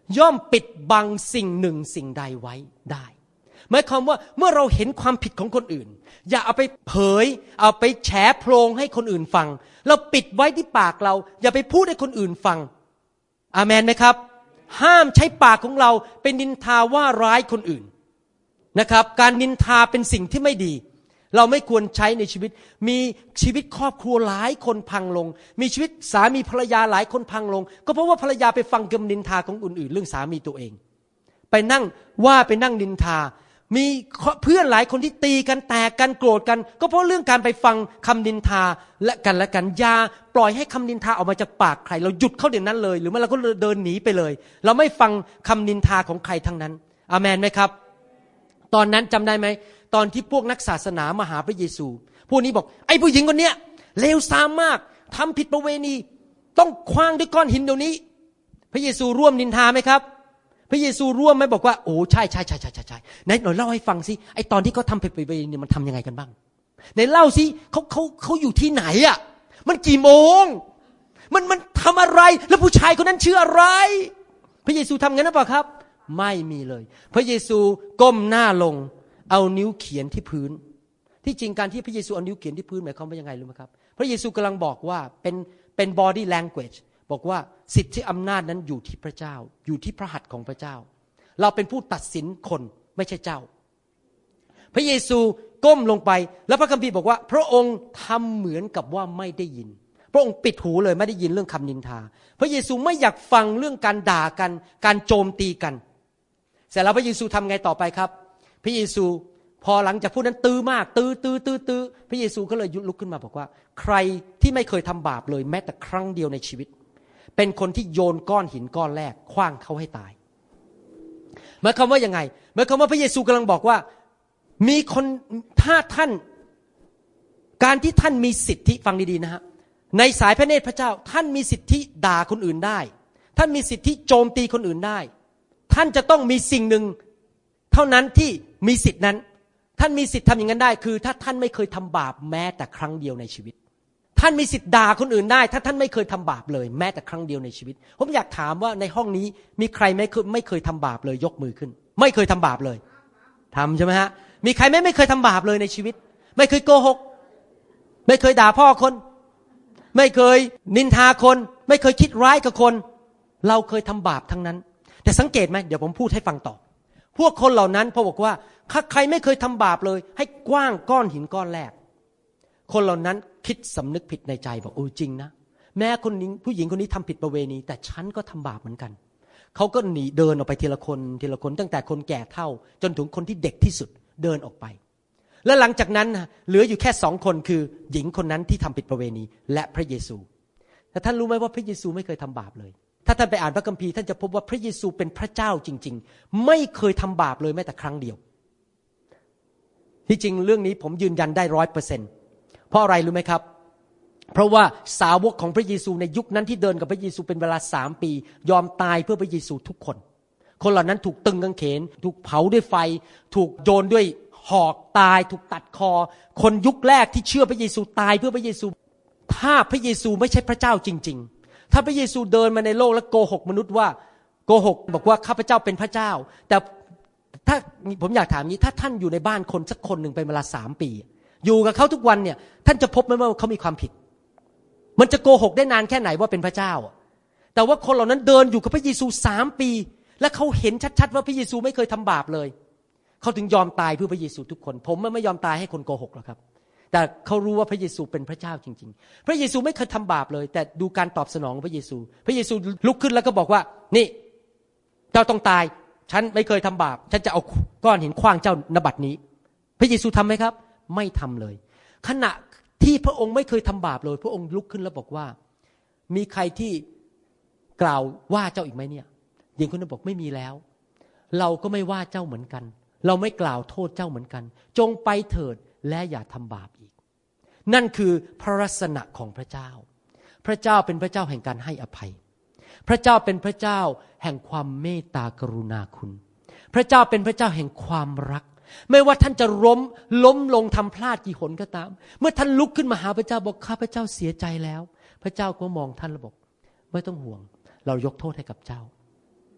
ย่อมปิดบังสิ่งหนึ่งสิ่งใดไว้ได้หมายความว่าเมื่อเราเห็นความผิดของคนอื่นอย่าเอาไปเผยเอาไปแฉโพลงให้คนอื่นฟังเราปิดไว้ที่ปากเราอย่าไปพูดให้คนอื่นฟังอาเมนไหมครับห้ามใช้ปากของเราเป็นนินทาว่าร้ายคนอื่นนะครับการนินทาเป็นสิ่งที่ไม่ดีเราไม่ควรใช้ในชีวิตมีชีวิตครอบครัวหลายคนพังลงมีชีวิตสามีภรรยาหลายคนพังลงก็เพราะว่าภรรยาไปฟังคำนินทาของคนอื่นเรื่องสามีตัวเองไปนั่งว่าไปนั่งนินทามีเพื่อนหลายคนที่ตีกันแตกกันโกรธกันก็เพราะเรื่องการไปฟังคำนินทาและกันและกันอย่าปล่อยให้คำนินทาออกมาจากปากใครเราหยุดเขาเดี๋ยวนั้นเลยหรือไม่เราก็เดินหนีไปเลยเราไม่ฟังคำนินทาของใครทั้งนั้นอาเมนไหมครับตอนนั้นจำได้ไหมตอนที่พวกนักศาสนามาหาพระเยซูพวกนี้บอกไอ้ผู้หญิงคนเนี้ยเลวทรามมากทำผิดประเวณีต้องขว้างด้วยก้อนหินเดี๋ยวนี้พระเยซูร่วมนินทาไหมครับพระเยซูร่วมไหมบอกว่าโอ้ใช่ใช่ใช่ใช่ใช่ไหนหน่อยเล่าให้ฟังสิไอ้ตอนที่เขาทำผิดประเวณีมันทำยังไงกันบ้างไหนเล่าสิเขาเขาเขาอยู่ที่ไหนอ่ะมันกี่โมงมันมันทำอะไรแล้วผู้ชายคนนั้นชื่ออะไรพระเยซูทำงั้นหรือเปล่าครับไม่มีเลยพระเยซูก้มหน้าลงเอานิ้วเขียนที่พื้นที่จริงการที่พระเยซูเอานิ้วเขียนที่พื้นหมายความว่ายังไงรู้ไหมครับพระเยซูกำลังบอกว่าเป็นเป็น body language บอกว่าสิทธิอำนาจนั้นอยู่ที่พระเจ้าอยู่ที่พระหัตถ์ของพระเจ้าเราเป็นผู้ตัดสินคนไม่ใช่เจ้าพระเยซูก้มลงไปแล้วพระคัมภีร์บอกว่าพระองค์ทำเหมือนกับว่าไม่ได้ยินพระองค์ปิดหูเลยไม่ได้ยินเรื่องคำนินทาพระเยซูไม่อยากฟังเรื่องการด่ากันการโจมตีกันเสร็จแล้วพระเยซูทำไงต่อไปครับพระเยซูพอหลังจากพูดนั้นตื้อมากตื้อตื้อตื้อตื้อพระเยซูก็เลยลุกขึ้นมาบอกว่าใครที่ไม่เคยทำบาปเลยแม้แต่ครั้งเดียวในชีวิตเป็นคนที่โยนก้อนหินก้อนแรกขว้างเขาให้ตายหมายความว่ายังไงหมายความว่าพระเยซูกำลังบอกว่ามีคนถ้าท่านการที่ท่านมีสิทธิฟังดีๆนะฮะในสายพระเนตรพระเจ้าท่านมีสิทธิด่าคนอื่นได้ท่านมีสิทธิโจมตีคนอื่นได้ท่านจะต้องมีสิ่งหนึ่งเท่านั้นที่มีสิทธินั้นท่านมีสิทธิทำอย่างนั้นได้คือถ้าท่านไม่เคยทำบาปแม้แต่ครั้งเดียวในชีวิตท่านมีสิทธิด่าคนอื่นได้ถ้าท่านไม่เคยทำบาปเลยแม้แต่ครั้งเดียวในชีวิตผมอยากถามว่าในห้องนี้มีใครไม่เคยไม่เคยทำบาปเลยยกมือขึ้นไม่เคยทำบาปเลยทำใช่ไหมฮะมีใครไม่ไม่เคยทำบาปเลยในชีวิตไม่เคยโกหกไม่เคยด่าพ่อคนไม่เคยนินทาคนไม่เคยคิดร้ายกับคนเราเคยทำบาปทั้งนั้นแต่สังเกตไหมเดี๋ยวผมพูดให้ฟังต่อพวกคนเหล่านั้นพอบอกว่าถ้าใครไม่เคยทำบาปเลยให้กว้างก้อนหินก้อนแรกคนเหล่านั้นคิดสำนึกผิดในใจบอกโอ้จริงนะแม้คนนี้ผู้หญิงคนนี้ทำผิดประเวณีแต่ฉันก็ทำบาปเหมือนกันเขาก็หนีเดินออกไปทีละคนทีละคนตั้งแต่คนแก่เฒ่าจนถึงคนที่เด็กที่สุดเดินออกไปแล้วหลังจากนั้นเหลืออยู่แค่สองคนคือหญิงคนนั้นที่ทำผิดประเวณีและพระเยซูแต่ท่านรู้ไหมว่าพระเยซูไม่เคยทำบาปเลยถ้าท่านไปอ่านพระคัมภีร์ท่านจะพบว่าพระเยซูเป็นพระเจ้าจริงๆไม่เคยทำบาปเลยแม้แต่ครั้งเดียวที่จริงเรื่องนี้ผมยืนยันได้ร้อยเปอร์เซ็นต์เพราะอะไรรู้ไหมครับเพราะว่าสาวกของพระเยซูในยุคนั้นที่เดินกับพระเยซูเป็นเวลาสามปียอมตายเพื่อพระเยซูทุกคนคนเหล่านั้นถูกตึงกางเขนถูกเผาด้วยไฟถูกโยนด้วยหอกตายถูกตัดคอคนยุคแรกที่เชื่อพระเยซูตายเพื่อพระเยซูถ้าพระเยซูไม่ใช่พระเจ้าจริงๆถ้าพระเยซูเดินมาในโลกและโกหกมนุษย์ว่าโกหกบอกว่าข้าพเจ้าเป็นพระเจ้าแต่ถ้าผมอยากถามนี้ถ้าท่านอยู่ในบ้านคนสักคนหนึ่งเป็นเวลาสามปีอยู่กับเขาทุกวันเนี่ยท่านจะพบไหมว่าเขามีความผิดมันจะโกหกได้นานแค่ไหนว่าเป็นพระเจ้าแต่ว่าคนเหล่านั้นเดินอยู่กับพระเยซูสามปีและเขาเห็นชัดๆว่าพระเยซูไม่เคยทำบาปเลยเขาถึงยอมตายเพื่อพระเยซูทุกคนผมไม่ยอมตายให้คนโกหกหรอกครับแต่เขารู้ว่าพระเยซูเป็นพระเจ้าจริงๆพระเยซูไม่เคยทำบาปเลยแต่ดูการตอบสนองของพระเยซูพระเยซูลุกขึ้นแล้วก็บอกว่านี่เจ้าต้องตายฉันไม่เคยทำบาปฉันจะเอาก้อนหินขว้างเจ้าณบัดนี้พระเยซูทำไหมครับไม่ทำเลยขณะที่พระองค์ไม่เคยทำบาปเลยพระองค์ลุกขึ้นแล้วบอกว่ามีใครที่กล่าวว่าเจ้าอีกไหมเนี่ยหญิงคนนั้นบอกไม่มีแล้วเราก็ไม่ว่าเจ้าเหมือนกันเราไม่กล่าวโทษเจ้าเหมือนกันจงไปเถิดและอย่าทำบาปอีกนั่นคือพระลักษณะของพระเจ้าพระเจ้าเป็นพระเจ้าแห่งการให้อภัยพระเจ้าเป็นพระเจ้าแห่งความเมตตากรุณาคุณพระเจ้าเป็นพระเจ้าแห่งความรักไม่ว่าท่านจะล้มล้มลงทำพลาดกี่หนก็ตามเมื่อท่านลุกขึ้นมาหาพระเจ้าบอกข้าพระเจ้าเสียใจแล้วพระเจ้าก็มองท่านแล้วบอกไม่ต้องห่วงเรายกโทษให้กับเจ้า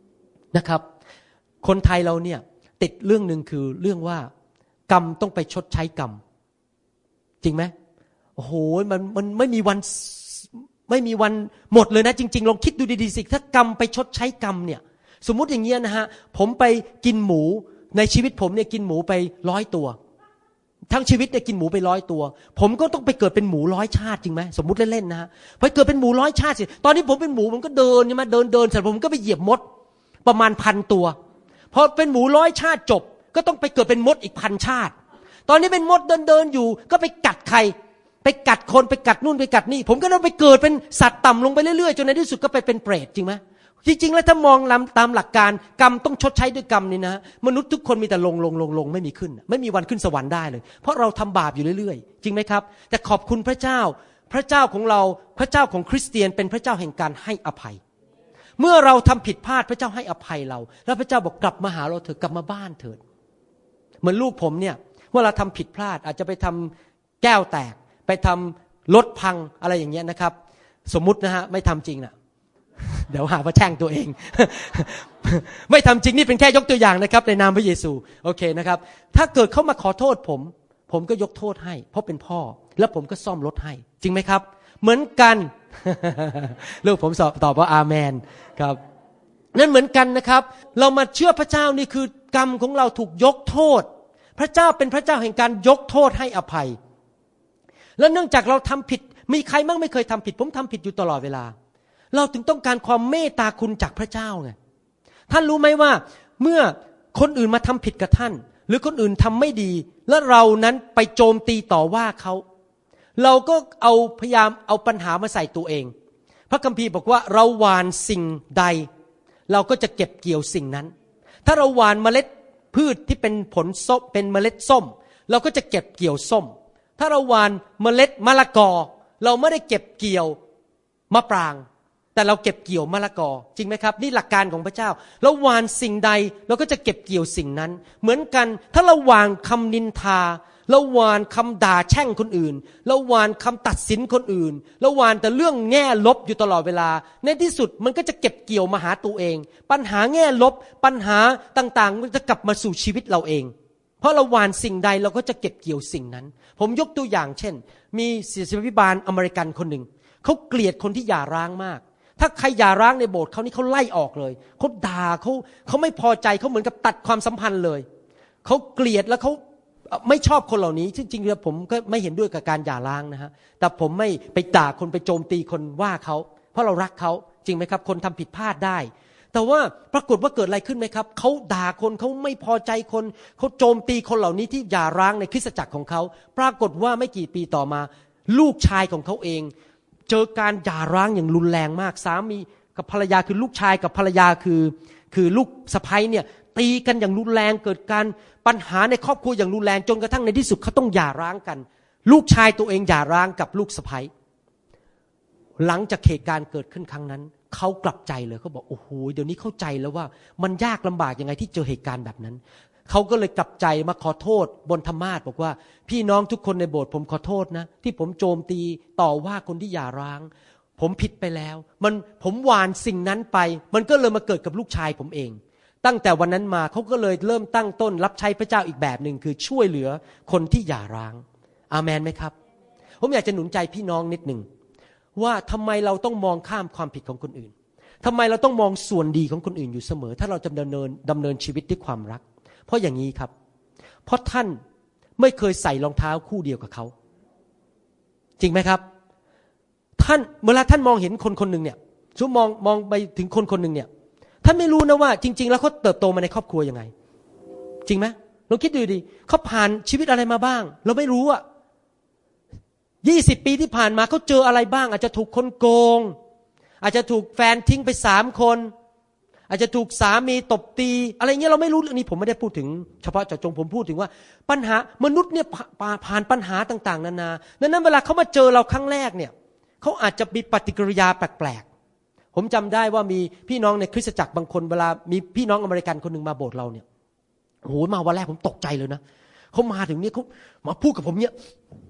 นะครับ คนไทยเราเนี่ยติดเรื่องนึงคือเรื่องว่ากรรมต้องไปชดใช้กรรมจริงไหมโอ้โหมันมันไม่มีวันไม่มีวันหมดเลยนะจริงๆลองคิดดูดีๆสิถ้ากรรมไปชดใช้กรรมเนี่ยสมมุติอย่างเงี้ยนะฮะผมไปกินหมูในชีวิตผมเนี่ยกินหมูไปร้อยตัวทั้งชีวิตเนี่ยกินหมูไปร้อยตัวผมก็ต้องไปเกิดเป็นหมูร้อยชาติจริงไหมสมมุติเล่นๆนะฮะไปเกิดเป็นหมูร้อยชาติสิตอนนี้ผมเป็นหมูผมก็เดินใช่ไหมเดินเดินเสร็จผมก็ไปเหยียบมดประมาณพันตัวพอเป็นหมูร้อยชาติจบก็ต้องไปเกิดเป็นมดอีกพันชาติตอนนี้เป็นมดเดินเดินอยู่ก็ไปกัดใครไปกัดคนไปกัดนู่นไปกัดนี่ผมก็ต้องไปเกิดเป็นสัตว์ต่ำลงไปเรื่อยๆจนในที่สุดก็ไปเป็นเปรตจริงไหมจริงๆแล้วถ้ามองตามหลักการกรรมต้องชดใช้ด้วยกรรมนี่นะมนุษย์ทุกคนมีแต่ลงลงลงลงไม่มีขึ้นไม่มีวันขึ้นสวรรค์ได้เลยเพราะเราทำบาปอยู่เรื่อยๆจริงไหมครับแต่ขอบคุณพระเจ้าพระเจ้าของเราพระเจ้าของคริสเตียนเป็นพระเจ้าแห่งการให้อภัยเมื่อเราทำผิดพลาดพระเจ้าให้อภัยเราแล้วพระเจ้าบอกกลับมาหาเราเถิดกลับมาบ้านเถิดเหมือนลูกผมเนี่ยเวลาทำผิดพลาดอาจจะไปทำแก้วแตกไปทำรถพังอะไรอย่างเงี้ยนะครับสมมุตินะฮะไม่ทำจริงนะเดี๋ยวหาว่าแช่งตัวเอง ไม่ทำจริงนี่เป็นแค่ยกตัวอย่างนะครับในนามพระเยซูโอเคนะครับถ้าเกิดเขามาขอโทษผมผมก็ยกโทษให้เพราะเป็นพ่อแล้วผมก็ซ่อมรถให้จริงไหมครับเหมือนกัน ลูกผมสอบตอบว่าอาเมนครับนั่นเหมือนกันนะครับเรามาเชื่อพระเจ้านี่คือกรรมของเราถูกยกโทษพระเจ้าเป็นพระเจ้าแห่งการยกโทษให้อภัยและเนื่องจากเราทำผิดมีใครมั่งไม่เคยทำผิดผมทำผิดอยู่ตลอดเวลาเราถึงต้องการความเมตตาคุณจากพระเจ้าไงท่านรู้ไหมว่าเมื่อคนอื่นมาทำผิดกับท่านหรือคนอื่นทำไม่ดีและเรานั้นไปโจมตีต่อว่าเขาเราก็เอาพยายามเอาปัญหามาใส่ตัวเองพระคัมภีร์บอกว่าเราหว่านสิ่งใดเราก็จะเก็บเกี่ยวสิ่งนั้นถ้าเราหว่านเมล็ดพืชที่เป็นผลส้มเป็นเมล็ดส้มเราก็จะเก็บเกี่ยวส้มถ้าเราหว่านเมล็ดมะละกอเราไม่ได้เก็บเกี่ยวมะปรางแต่เราเก็บเกี่ยวมะละกอจริงไหมครับนี่หลักการของพระเจ้าเราหว่านสิ่งใดเราก็จะเก็บเกี่ยวสิ่งนั้นเหมือนกันถ้าเราหว่านคำนินทาเราหว่านคำด่าแช่งคนอื่นเราหว่านคำตัดสินคนอื่นเราหว่านแต่เรื่องแง่ลบอยู่ตลอดเวลาในที่สุดมันก็จะเก็บเกี่ยวมาหาตัวเองปัญหาแง่ลบปัญหาต่างๆมันจะกลับมาสู่ชีวิตเราเองเพราะเราหว่านสิ่งใดเราก็จะเก็บเกี่ยวสิ่งนั้นผมยกตัวอย่างเช่นมีศิษยาภิบาลอเมริกันคนหนึ่งเขาเกลียดคนที่หย่าร้างมากถ้าใครหย่าร้างในโบสถ์เขานี่เขาไล่ออกเลยเขาด่าเขาเขาไม่พอใจเขาเหมือนกับตัดความสัมพันธ์เลยเขาเกลียดแล้วเขาไม่ชอบคนเหล่านี้จริงๆแล้วผมก็ไม่เห็นด้วยกับการหย่าร้างนะฮะแต่ผมไม่ไปด่าคนไปโจมตีคนว่าเขาเพราะเรารักเขาจริงไหมครับคนทำผิดพลาดได้แต่ว่าปรากฏว่าเกิดอะไรขึ้นไหมครับเขาด่าคนเขาไม่พอใจคนเขาโจมตีคนเหล่านี้ที่หย่าร้างในคริสตจักรของเขาปรากฏว่าไม่กี่ปีต่อมาลูกชายของเขาเองเจอการหย่าร้างอย่างรุนแรงมากสามีกับภรรยาคือลูกชายกับภรรยาคือคือลูกสะใภ้เนี่ยตีกันอย่างรุนแรงเกิดการปัญหาในครอบครัวอย่างรุนแรงจนกระทั่งในที่สุดเขาต้องหย่าร้างกันลูกชายตัวเองหย่าร้างกับลูกสะใภ้หลังจากเหตุการณ์เกิดขึ้นครั้งนั้นเขากลับใจเลยเขาบอกโอ้โหเดี๋ยวนี้เข้าใจแล้วว่ามันยากลำบากยังไงที่เจอเหตุการณ์แบบนั้นเขาก็เลยกลับใจมาขอโทษบนธรรมาสน์บอกว่าพี่น้องทุกคนในโบสถ์ผมขอโทษนะที่ผมโจมตีต่อว่าคนที่หย่าร้างผมผิดไปแล้วมันผมหว่านสิ่งนั้นไปมันก็เลยมาเกิดกับลูกชายผมเองตั้งแต่วันนั้นมาเขาก็เลยเริ่มตั้งต้นรับใช้พระเจ้าอีกแบบหนึ่งคือช่วยเหลือคนที่หย่าร้างอาเมนไหมครับผมอยากจะหนุนใจพี่น้องนิดหนึ่งว่าทำไมเราต้องมองข้ามความผิดของคนอื่นทำไมเราต้องมองส่วนดีของคนอื่นอยู่เสมอถ้าเราจะดำเนินดำเนินชีวิตด้วยความรักเพราะอย่างนี้ครับเพราะท่านไม่เคยใส่รองเท้าคู่เดียวกับเขาจริงไหมครับท่านเวลาท่านมองเห็นคนคนหนึ่งเนี่ยชั่วมองมองไปถึงคนคนหนึ่งเนี่ยท่านไม่รู้นะว่าจริงๆแล้วเขาเติบโตมาในครอบครัวยังไงจริงไหมลองคิดดูดิเขาผ่านชีวิตอะไรมาบ้างเราไม่รู้อ่ะยี่สิบปีที่ผ่านมาเขาเจออะไรบ้างอาจจะถูกคนโกงอาจจะถูกแฟนทิ้งไปสามคนอาจจะถูกสามีตบตีอะไรเงี้ยเราไม่รู้เรื่องนี้ผมไม่ได้พูดถึงเฉพาะเจาะจงผมพูดถึงว่าปัญหามนุษย์เนี่ยผ่านปัญหาต่างๆนานาดังนั้นเวลาเขามาเจอเราครั้งแรกเนี่ยเขาอาจจะมีปฏิกิริยาแปลกๆผมจำได้ว่ามีพี่น้องในคริสตจักรบางคนเวลามีพี่น้องอเมริกันคนหนึ่งมาโบสถ์เราเนี่ยโอ้โหมาวันแรกผมตกใจเลยนะเขามาถึงเนี่ยเขามาพูดกับผมเนี่ย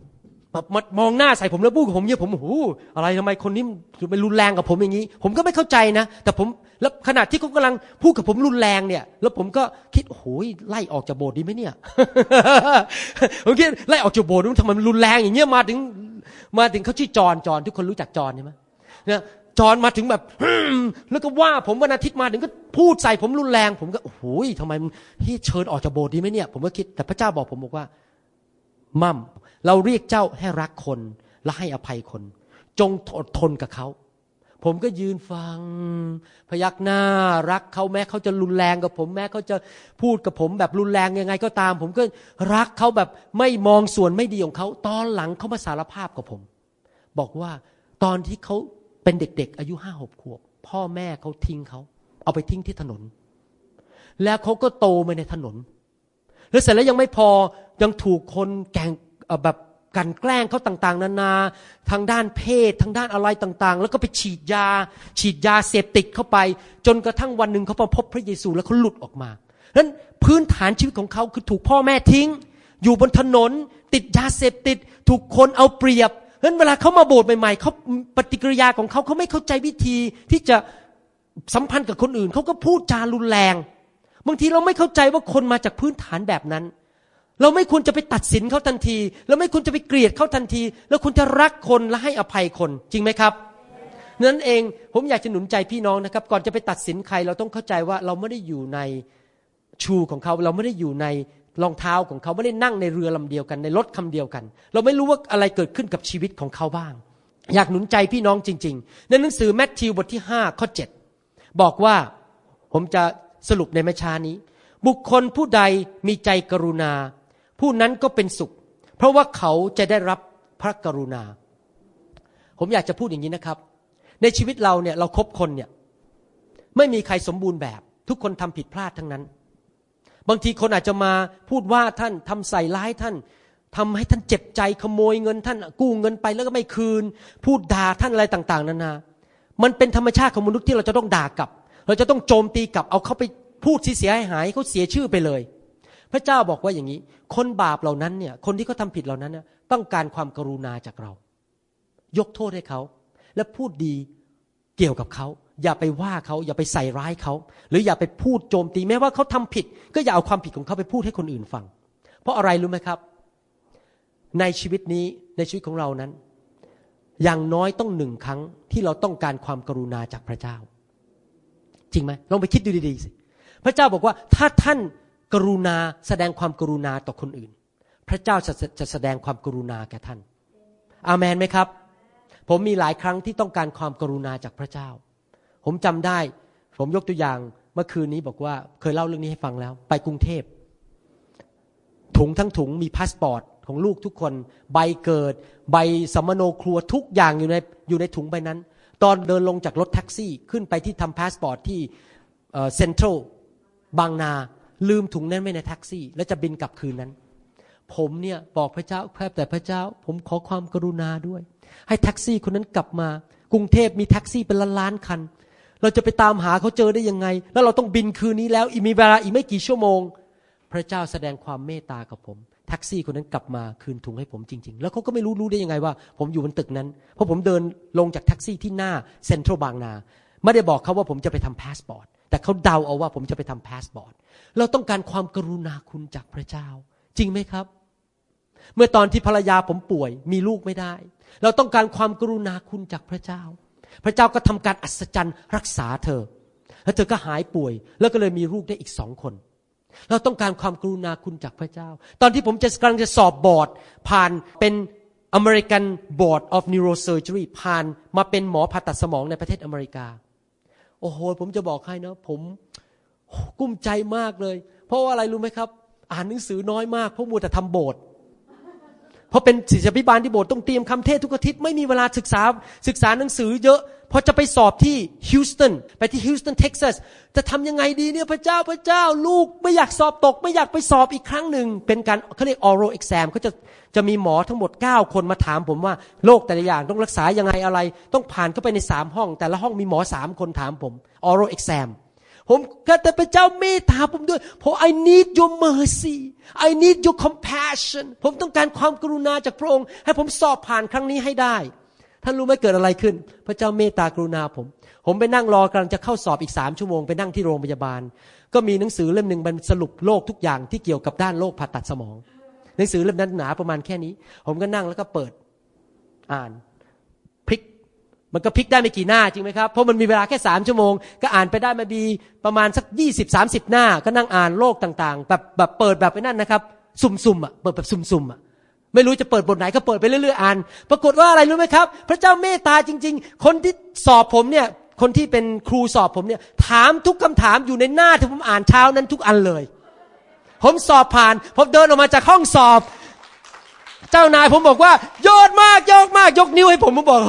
แบบมองหน้าใส่ผมแล้วพูดกับผมเนี่ยผมโอ้โหอะไรทำไมคนนี้มันรุนแรงกับผมอย่างนี้ผมก็ไม่เข้าใจนะแต่ผมแล้วขณะที่เขากำลังพูดกับผมรุนแรงเนี่ยแล้วผมก็คิดโอ้โหไล่ออกจากโบสถ์ดีไหมเนี่ย ผมคิดไล่ออกจากโบสถ์ทำไมมันรุนแรงอย่างเงี้ยมาถึงมาถึงเขาชื่อจอนจอนทุกคนรู้จักจอนใช่ไหมเนี่ยจอนมาถึงแบบแล้วก็ว่าผมวันอาทิตย์มาถึงก็พูดใส่ผมรุนแรงผมก็โอ้โหทำไมที่เชิญออกจากโบสถ์ดีไหมเนี่ยผมก็คิดแต่พระเจ้าบอกผมบอกว่ามั่มเราเรียกเจ้าให้รักคนและให้อภัยคนจงอดทนกับเขาผมก็ยืนฟังพยักหน้ารักเขาแม้เขาจะรุนแรงกับผมแม้เขาจะพูดกับผมแบบรุนแรงยังไงก็ตามผมก็รักเขาแบบไม่มองส่วนไม่ดีของเขาตอนหลังเขามาสารภาพกับผมบอกว่าตอนที่เขาเป็นเด็กๆอายุห้าหกขวบพ่อแม่เขาทิ้งเขาเอาไปทิ้งที่ถนนแล้วเขาก็โตมาในถนนแล้วเสร็จแล้วยังไม่พอยังถูกคนแกล้งแบบกันแกล้งเขาต่างๆนานาทางด้านเพศทางด้านอะไรต่างๆแล้วก็ไปฉีดยาฉีดยาเสพติดเข้าไปจนกระทั่งวันหนึ่งเขามาพบพระเยซูแล้วเขาหลุดออกมาฉะนั้นพื้นฐานชีวิตของเขาคือถูกพ่อแม่ทิ้งอยู่บนถนนติดยาเสพติดถูกคนเอาเปรียบฉะนั้นเวลาเขามาโบสถ์ใหม่ๆเขาปฏิกิริยาของเขาเขาไม่เข้าใจวิธีที่จะสัมพันธ์กับคนอื่นเขาก็พูดจารุนแรงบางทีเราไม่เข้าใจว่าคนมาจากพื้นฐานแบบนั้นเราไม่ควรจะไปตัดสินเขาทันทีเราไม่ควรจะไปเกลียดเขาทันทีเราควรจะรักคนและให้อภัยคนจริงไหมครับนั้นเองผมอยากจะหนุนใจพี่น้องนะครับก่อนจะไปตัดสินใครเราต้องเข้าใจว่าเราไม่ได้อยู่ในชูของเขาเราไม่ได้อยู่ในรองเท้าของเขาไม่ได้นั่งในเรือลำเดียวกันในรถคำเดียวกันเราไม่รู้ว่าอะไรเกิดขึ้นกับชีวิตของเขาบ้างอยากหนุนใจพี่น้องจริงๆในหนังสือแมทธิวบทที่ห้าข้อเจ็ดบอกว่าผมจะสรุปในแม่ช้านี้บุคคลผู้ใดมีใจกรุณาผู้นั้นก็เป็นสุขเพราะว่าเขาจะได้รับพระกรุณาผมอยากจะพูดอย่างนี้นะครับในชีวิตเราเนี่ยเราคบคนเนี่ยไม่มีใครสมบูรณ์แบบทุกคนทำผิดพลาดทั้งนั้นบางทีคนอาจจะมาพูดว่าท่านทำใส่ร้ายท่านทำให้ท่านเจ็บใจขโมยเงินท่านกู้เงินไปแล้วก็ไม่คืนพูดด่าท่านอะไรต่างๆนานามันเป็นธรรมชาติของมนุษย์ที่เราจะต้องด่ากลับเราจะต้องโจมตีกลับเอาเขาไปพูดเสียหายเขาเสียชื่อไปเลยพระเจ้าบอกว่าอย่างนี้คนบาปเหล่านั้นเนี่ยคนที่เขาทำผิดเหล่านั้นเนี่ยต้องการความกรุณาจากเรายกโทษให้เขาและพูดดีเกี่ยวกับเขาอย่าไปว่าเขาอย่าไปใส่ร้ายเขาหรืออย่าไปพูดโจมตีแม้ว่าเขาทำผิดก็อย่าเอาความผิดของเขาไปพูดให้คนอื่นฟังเพราะอะไรรู้ไหมครับในชีวิตนี้ในชีวิตของเรานั้นอย่างน้อยต้องหนึ่งครั้งที่เราต้องการความกรุณาจากพระเจ้าจริงไหมลองไปคิดดูดีๆสิพระเจ้าบอกว่าถ้าท่านกรุณาแสดงความกรุณาต่อคนอื่นพระเจ้าจะจะแสดงความกรุณาแก่ท่านอาเมนไหมครับผมมีหลายครั้งที่ต้องการความกรุณาจากพระเจ้าผมจำได้ผมยกตัวอย่างเมื่อคืนนี้บอกว่าเคยเล่าเรื่องนี้ให้ฟังแล้วไปกรุงเทพถุงทั้งถุงมีพาสปอร์ตของลูกทุกคนใบเกิดใบสัมมโนครัวทุกอย่างอยู่ในอยู่ในถุงใบนั้นตอนเดินลงจากรถแท็กซี่ขึ้นไปที่ทำพาสปอร์ตที่เซ็นทรัลบางนาลืมถุงนั้นไว้ในแท็กซี่แล้วจะบินกลับคืนนั้นผมเนี่ยบอกพระเจ้าแค่แต่พระเจ้าผมขอความกรุณาด้วยให้แท็กซี่คนนั้นกลับมากรุงเทพมีแท็กซี่เป็นล้านๆคันเราจะไปตามหาเขาเจอได้ยังไงแล้วเราต้องบินคืนนี้แล้วอีกมีเวลาอีกไม่กี่ชั่วโมงพระเจ้าแสดงความเมตตากับผมแท็กซี่คนนั้นกลับมาคืนถุงให้ผมจริงๆแล้วเขาก็ไม่รู้รู้ได้ยังไงว่าผมอยู่บนตึกนั้นเพราะผมเดินลงจากแท็กซี่ที่หน้าเซ็นทรัลบางนาไม่ได้บอกเขาว่าผมจะไปทำพาสปอร์ตแต่เขาเดาเอาว่าผมจะไปทำพาสปอร์ตเราต้องการความกรุณาคุณจากพระเจ้าจริงไหมครับเมื่อตอนที่ภรรยาผมป่วยมีลูกไม่ได้เราต้องการความกรุณาคุณจากพระเจ้าพระเจ้าก็ทำการอัศจรรย์รักษาเธอแล้วเธอก็หายป่วยแล้วก็เลยมีลูกได้อีกสองคนเราต้องการความกรุณาคุณจากพระเจ้าตอนที่ผมจะกำลังจะสอบบอร์ดผ่านเป็น American Board of Neurosurgery ผ่านมาเป็นหมอผ่าตัดสมองในประเทศอเมริกาโอ้โหผมจะบอกให้นะผมกุ้มใจมากเลยเพราะว่าอะไรรู้ไหมครับอ่านหนังสือน้อยมากเพราะมัวแต่ทำโบสถ์เพราะเป็นศิษยาภิบาลที่โบสถ์ต้องเตรียมคำเทศทุกอาทิตย์ไม่มีเวลาศึกษาศึกษาหนังสือเยอะพอจะไปสอบที่ฮิวสตันไปที่ฮิวสตันเท็กซัสจะทำยังไงดีเนี่ยพระเจ้าพระเจ้าลูกไม่อยากสอบตกไม่อยากไปสอบอีกครั้งหนึ่งเป็นการเขาเรียก oral exam เขาจะจะมีหมอทั้งหมดเก้าคนมาถามผมว่าโรคแต่ละอย่างต้องรักษายังไงอะไรต้องผ่านเข้าไปในสามห้องแต่ละห้องมีหมอสามคนถามผม oral exam ผผมก็แต่พระเจ้าเมตตาผมด้วยเพราะ I need your mercy I need your compassion ผมต้องการความกรุณาจากพระองค์ให้ผมสอบผ่านครั้งนี้ให้ได้ท่านรู้ไหมเกิดอะไรขึ้นพระเจ้าเมตตากรุณาผมผมไปนั่งรอกำลังจะเข้าสอบอีกสามชั่วโมงไปนั่งที่โรงพยาบาลก็มีหนังสือเล่มนึงมันสรุปโรคทุกอย่างที่เกี่ยวกับด้านโรคผ่าตัดสมองหนังสือเล่มนั้นหนาประมาณแค่นี้ผมก็นั่งแล้วก็เปิดอ่านพลิกมันก็พลิกได้ไม่กี่หน้าจริงไหมครับเพราะมันมีเวลาแค่สามชั่วโมงก็อ่านไปได้มาดีประมาณสัก ยี่สิบ สามสิบ หน้าก็นั่งอ่านโรคต่างๆแบบแบบเปิดแบบไปนั่นนะครับสุ่มๆอ่ะเปิดแบบสุ่มๆอ่ะไม่รู้จะเปิดบทไหนก็เปิดไปเรื่อยๆอ่านปรากฏว่าอะไรรู้ไหมครับพระเจ้าเมตตาจริงๆคนที่สอบผมเนี่ยคนที่เป็นครูสอบผมเนี่ยถามทุกคำถามอยู่ในหน้าที่ผมอ่านเช้านั้นทุกอันเลยผมสอบผ่านผมเดินออกมาจากห้องสอบเจ้านายผมบอกว่ายอดมากยอดมากยกนิ้วให้ผมผมบอก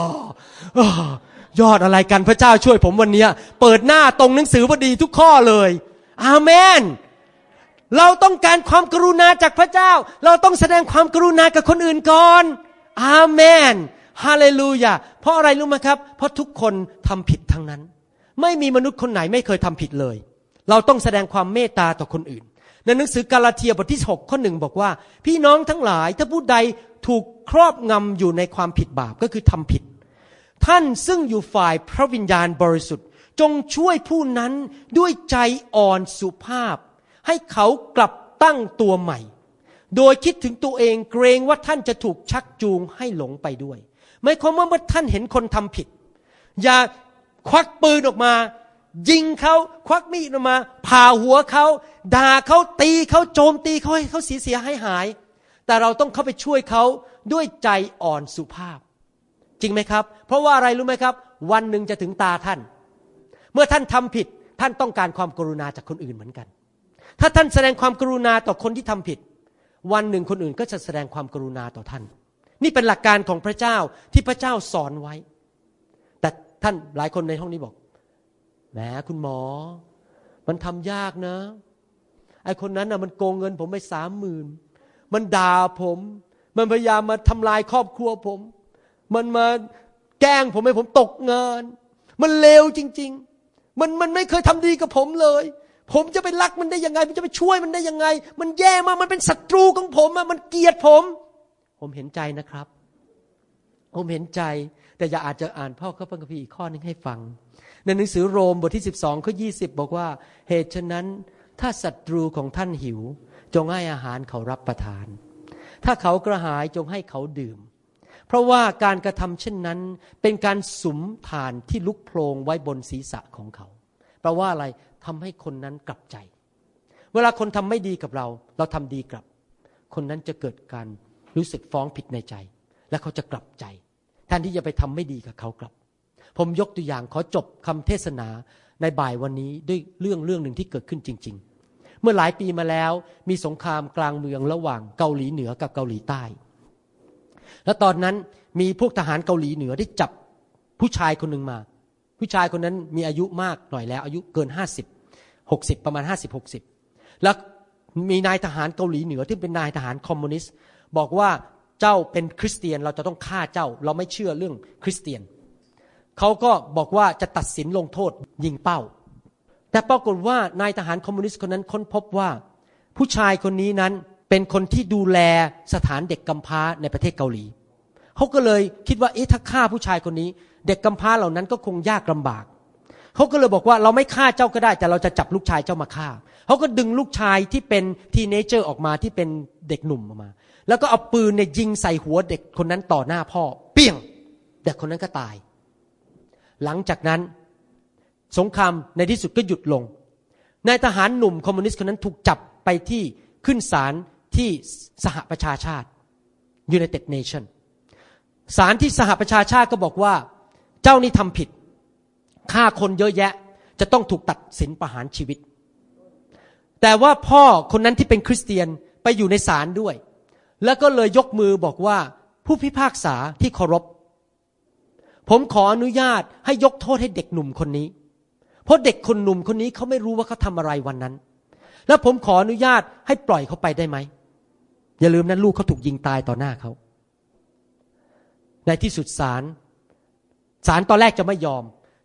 ยอดอะไรกันพระเจ้าช่วยผมวันนี้เปิดหน้าตรงหนังสือพอดีทุกข้อเลยอาเมนเราต้องการความกรุณาจากพระเจ้าเราต้องแสดงความกรุณากับคนอื่นก่อนอาเมนฮาเลลูยาเพราะอะไรรู้ไหมครับเพราะทุกคนทำผิดทั้งนั้นไม่มีมนุษย์คนไหนไม่เคยทำผิดเลยเราต้องแสดงความเมตตาต่อคนอื่นในหนังสือกาลาเทียบทที่หกข้อหนึ่งบอกว่าพี่น้องทั้งหลายถ้าผู้ใดถูกครอบงำอยู่ในความผิดบาปก็คือทำผิดท่านซึ่งอยู่ฝ่ายพระวิญญาณบริสุทธิ์จงช่วยผู้นั้นด้วยใจอ่อนสุภาพให้เขากลับตั้งตัวใหม่โดยคิดถึงตัวเองเกรงว่าท่านจะถูกชักจูงให้หลงไปด้วยหมายความว่าเมื่อท่านเห็นคนทำผิดอย่าควักปืนออกมายิงเขาควักมีดออกมาผ่าหัวเขาด่าเขาตีเขาโจมตีเขาให้เขาเสียเสียหายหายแต่เราต้องเข้าไปช่วยเขาด้วยใจอ่อนสุภาพจริงไหมครับเพราะว่าอะไรรู้ไหมครับวันหนึ่งจะถึงตาท่านเมื่อท่านทำผิดท่านต้องการความกรุณาจากคนอื่นเหมือนกันถ้าท่านแสดงความกรุณาต่อคนที่ทำผิดวันหนึ่งคนอื่นก็จะแสดงความกรุณาต่อท่านนี่เป็นหลักการของพระเจ้าที่พระเจ้าสอนไว้แต่ท่านหลายคนในห้องนี้บอกแหมคุณหมอมันทำยากนะไอ้คนนั้นน่ะมันโกงเงินผมไปสามหมื่นมันด่าผมมันพยายามมาทำลายครอบครัวผมมันมาแกล้งผมให้ผมตกงานมันเลวจริงๆมันมันไม่เคยทำดีกับผมเลยผมจะไปรักมันได้ยังไงผมจะไปช่วยมันได้ยังไงมันแย่มากมันเป็นศัตรูของผมอ่ะมันเกลียดผมผมเห็นใจนะครับผมเห็นใจแต่อย่าอาจจะอ่านพ่อพระคัมภีร์อีกข้อนึงให้ฟังในหนังสือโรมบทที่สิบสองข้อยี่สิบบอกว่าเหตุฉะนั้นถ้าศัตรูของท่านหิวจงให้อาหารเขารับประทานถ้าเขากระหายจงให้เขาดื่มเพราะว่าการกระทำเช่นนั้นเป็นการสุมถ่านที่ลุกโพลงไว้บนศีรษะของเขาแปลว่าอะไรทำให้คนนั้นกลับใจเวลาคนทำไม่ดีกับเราเราทำดีกลับคนนั้นจะเกิดการรู้สึกฟ้องผิดในใจและเขาจะกลับใจแทนที่จะไปทำไม่ดีกับเขากลับผมยกตัวอย่างขอจบคำเทศนาในบ่ายวันนี้ด้วยเรื่องเรื่องหนึ่งที่เกิดขึ้นจริงๆเมื่อหลายปีมาแล้วมีสงครามกลางเมืองระหว่างเกาหลีเหนือกับเกาหลีใต้แล้วตอนนั้นมีพวกทหารเกาหลีเหนือได้จับผู้ชายคนหนึ่งมาผู้ชายคนนั้นมีอายุมากหน่อยแล้วอายุเกินห้าสิบ หกสิบประมาณห้าสิบ หกสิบแล้วมีนายทหารเกาหลีเหนือที่เป็นนายทหารคอมมิวนิสต์บอกว่าเจ้าเป็นคริสเตียนเราจะต้องฆ่าเจ้าเราไม่เชื่อเรื่องคริสเตียนเขาก็บอกว่าจะตัดสินลงโทษยิงเป้าแต่ปรากฏว่านายทหารคอมมิวนิสต์คนนั้นค้นพบว่าผู้ชายคนนี้นั้นเป็นคนที่ดูแลสถานเด็กกำพร้าในประเทศเกาหลีเขาก็เลยคิดว่าเอ๊ะถ้าฆ่าผู้ชายคนนี้เด็กกำพร้าเหล่านั้นก็คงยากลำบากเขาก็เลยบอกว่าเราไม่ฆ่าเจ้าก็ได้แต่เราจะจับลูกชายเจ้ามาฆ่าเขาก็ดึงลูกชายที่เป็นทีเนเจอร์ออกมาที่เป็นเด็กหนุ่มออกมาแล้วก็เอาปืนเนี่ยยิงใส่หัวเด็กคนนั้นต่อหน้าพ่อเปี้ยงเด็กคนนั้นก็ตายหลังจากนั้นสงครามในที่สุดก็หยุดลงนายทหารหนุ่มคอมมิวนิสต์คนนั้นถูกจับไปที่ขึ้นศาลที่สหประชาชาติ United Nation ศาลที่สหประชาชาติก็บอกว่าเจ้านี่ทำผิดฆ่าคนเยอะแยะจะต้องถูกตัดสินประหารชีวิตแต่ว่าพ่อคนนั้นที่เป็นคริสเตียนไปอยู่ในศาลด้วยแล้วก็เลยยกมือบอกว่าผู้พิพากษาที่เคารพผมขออนุญาตให้ยกโทษให้เด็กหนุ่มคนนี้เพราะเด็กคนหนุ่มคนนี้เขาไม่รู้ว่าเขาทำอะไรวันนั้นแล้วผมขออนุญาตให้ปล่อยเขาไปได้ไหมอย่าลืมนะลูกเขาถูกยิงตายต่อหน้าเขาในที่สุดศาลศาลตอนแรกจะไม่ยอม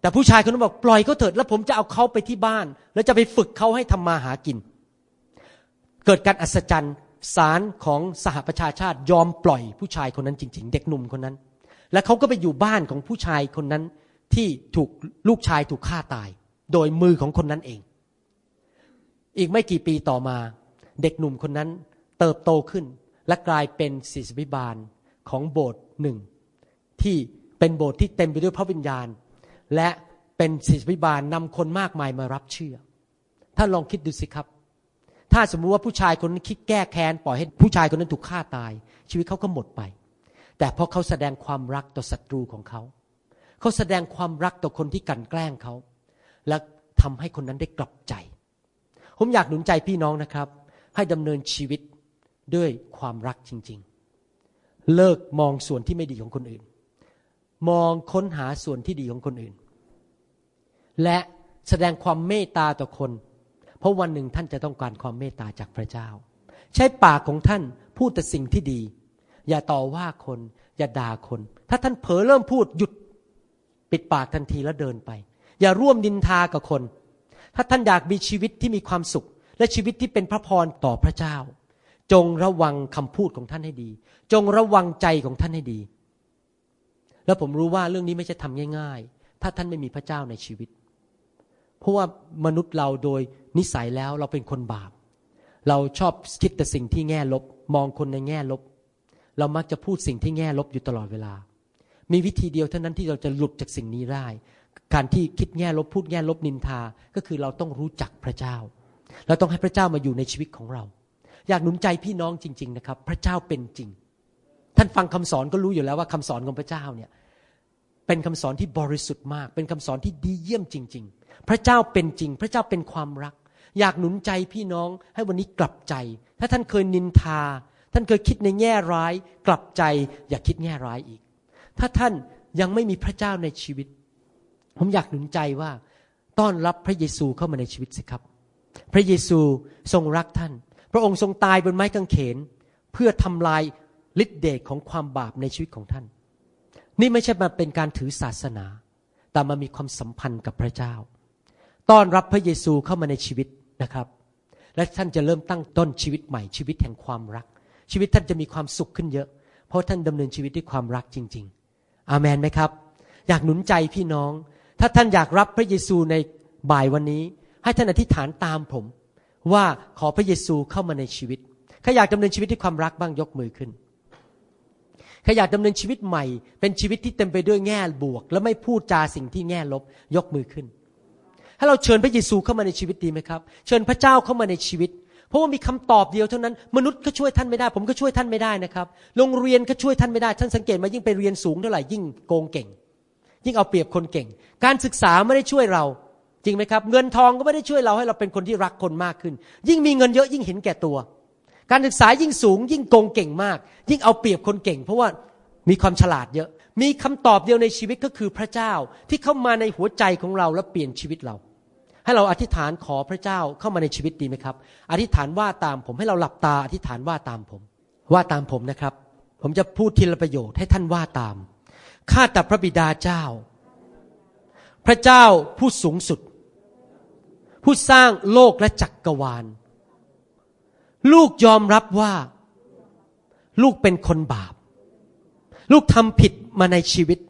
แต่ผู้ชายคนนั้นบอกปล่อยเขาเถิดแล้วผมจะเอาเขาไปที่บ้านแล้วจะไปฝึกเขาให้ทำมาหากินเกิดการอัศจรรย์ศาลของสหประชาชาติยอมปล่อยผู้ชายคนนั้นจริงๆเด็กหนุ่มคนนั้นและเขาก็ไปอยู่บ้านของผู้ชายคนนั้นที่ถูกลูกชายถูกฆ่าตายโดยมือของคนนั้นเองอีกไม่กี่ปีต่อมาเด็กหนุ่มคนนั้นเติบโตขึ้นและกลายเป็นศิษยาภิบาลของโบสถ์หนึ่งที่เป็นโบสถ์ที่เต็มไปด้วยพระวิญญาณและเป็นศิษยาภิบาลนำคนมากมายมารับเชื่อท่านลองคิดดูสิครับถ้าสมมุติว่าผู้ชายคนนั้นคิดแก้แค้นปล่อยให้ผู้ชายคนนั้นถูกฆ่าตายชีวิตเขาก็หมดไปแต่เพราะเขาแสดงความรักต่อศัตรูของเขาเขาแสดงความรักต่อคนที่กลั่นแกล้งเขาและทำให้คนนั้นได้กลับใจผมอยากหนุนใจพี่น้องนะครับให้ดำเนินชีวิตด้วยความรักจริงๆเลิกมองส่วนที่ไม่ดีของคนอื่นมองค้นหาส่วนที่ดีของคนอื่นและแสดงความเมตตาต่อคนเพราะวันหนึ่งท่านจะต้องการความเมตตาจากพระเจ้าใช้ปากของท่านพูดแต่สิ่งที่ดีอย่าต่อว่าคนอย่าด่าคนถ้าท่านเผลอเริ่มพูดหยุดปิดปากทันทีแล้วเดินไปอย่าร่วมนินทากับคนถ้าท่านอยากมีชีวิตที่มีความสุขและชีวิตที่เป็นพระพรต่อพระเจ้าจงระวังคำพูดของท่านให้ดีจงระวังใจของท่านให้ดีแล้วผมรู้ว่าเรื่องนี้ไม่ใช่ทำง่ายๆถ้าท่านไม่มีพระเจ้าในชีวิตเพราะว่ามนุษย์เราโดยนิสัยแล้วเราเป็นคนบาปเราชอบคิดแต่สิ่งที่แง่ลบมองคนในแง่ลบเรามักจะพูดสิ่งที่แง่ลบอยู่ตลอดเวลามีวิธีเดียวเท่านั้นที่เราจะหลุดจากสิ่งนี้ได้การที่คิดแง่ลบพูดแง่ลบนินทาก็คือเราต้องรู้จักพระเจ้าเราต้องให้พระเจ้ามาอยู่ในชีวิตของเราอยากหนุนใจพี่น้องจริงๆนะครับพระเจ้าเป็นจริงท่านฟังคำสอนก็รู้อยู่แล้วว่าคำสอนของพระเจ้าเนี่ยเป็นคำสอนที่บริสุทธิ์มากเป็นคำสอนที่ดีเยี่ยมจริงๆพระเจ้าเป็นจริงพระเจ้าเป็นความรักอยากหนุนใจพี่น้องให้วันนี้กลับใจถ้าท่านเคยนินทาท่านเคยคิดในแง่ร้ายกลับใจอย่าคิดแง่ร้ายอีกถ้าท่านยังไม่มีพระเจ้าในชีวิตผมอยากหนุนใจว่าต้อนรับพระเยซูเข้ามาในชีวิตสิครับพระเยซูทรงรักท่านพระองค์ทรงตายบนไม้กางเขนเพื่อทำลายฤทธิ์เดชของความบาปในชีวิตของท่านนี่ไม่ใช่มาเป็นการถือศาสนาแต่มามีความสัมพันธ์กับพระเจ้าต้อนรับพระเยซูเข้ามาในชีวิตนะครับและท่านจะเริ่มตั้งต้นชีวิตใหม่ชีวิตแห่งความรักชีวิตท่านจะมีความสุขขึ้นเยอะเพราะท่านดำเนินชีวิตด้วยความรักจริงๆอาเมนไหมครับอยากหนุนใจพี่น้องถ้าท่านอยากรับพระเยซูในบ่ายวันนี้ให้ท่านอธิษฐานตามผมว่าขอพระเยซูเข้ามาในชีวิตใครอยากดำเนินชีวิตด้วยความรักบ้างยกมือขึ้นใครอยากดำเนินชีวิตใหม่เป็นชีวิตที่เต็มไปด้วยแง่บวกและไม่พูดจาสิ่งที่แง่ลบยกมือขึ้นให้เราเชิญพระเยซูเข้ามาในชีวิตดีไหมครับเชิญพระเจ้าเข้ามาในชีวิตเพราะว่ามีคำตอบเดียวเท่านั้นมนุษย์ก็ช่วยท่านไม่ได้ผมก็ช่วยท่านไม่ได้นะครับโรงเรียนก็ช่วยท่านไม่ได้ท่านสังเกตมายิ่งไปเรียนสูงเท่าไหร่ยิ่งโกงเก่งยิ่งเอาเปรียบคนเก่งการศึกษาไม่ได้ช่วยเราจริงไหมครับเงินทองก็ไม่ได้ช่วยเราให้เราเป็นคนที่รักคนมากขึ้นยิ่งมีเงินเยอะยิ่งเห็นแก่ตัวการศึกษายิ่งสูงยิ่งโกงเก่งมากยิ่งเอาเปรียบคนเก่งเพราะว่ามีความฉลาดเยอะมีคำตอบเดียวในชีวิตก็คือพระเจ้าที่เข้ามาในหัวใจของเราและเปลี่ยนชีวิตเราให้เราอธิษฐานขอพระเจ้าเข้ามาในชีวิตดีไหมครับอธิษฐานว่าตามผมให้เราหลับตาอธิษฐานว่าตามผมว่าตามผมนะครับผมจะพูดทีละประโยคให้ท่านว่าตามข้าแต่พระบิดาเจ้าพระเจ้าผู้สูงสุดผู้สร้างโลกและจักรวาลลูกยอมรับว่าลูกเป็นคนบาปลูกทำผิดมาในชีวิต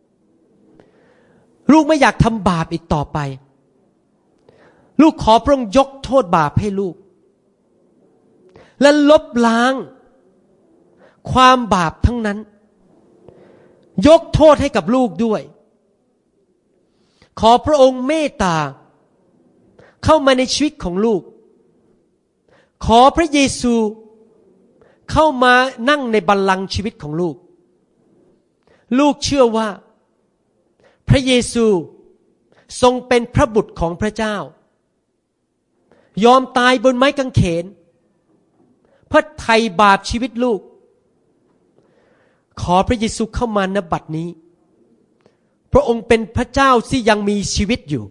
ลูกไม่อยากทำบาปอีกต่อไปลูกขอพระองค์ยกโทษบาปให้ลูกและลบล้างความบาปทั้งนั้นยกโทษให้กับลูกด้วยขอพระองค์เมตตาเข้ามาในชีวิตของลูกขอพระเยซูเข้ามานั่งในบัลลังก์ชีวิตของลูกลูกเชื่อว่าพระเยซูทรงเป็นพระบุตรของพระเจ้ายอมตายบนไม้กางเขนเพื่อไถ่บาปชีวิตลูกขอพระเยซูเข้ามาณบัดนี้พระองค์เป็นพระเจ้าที่ยังมีชีวิตอยู่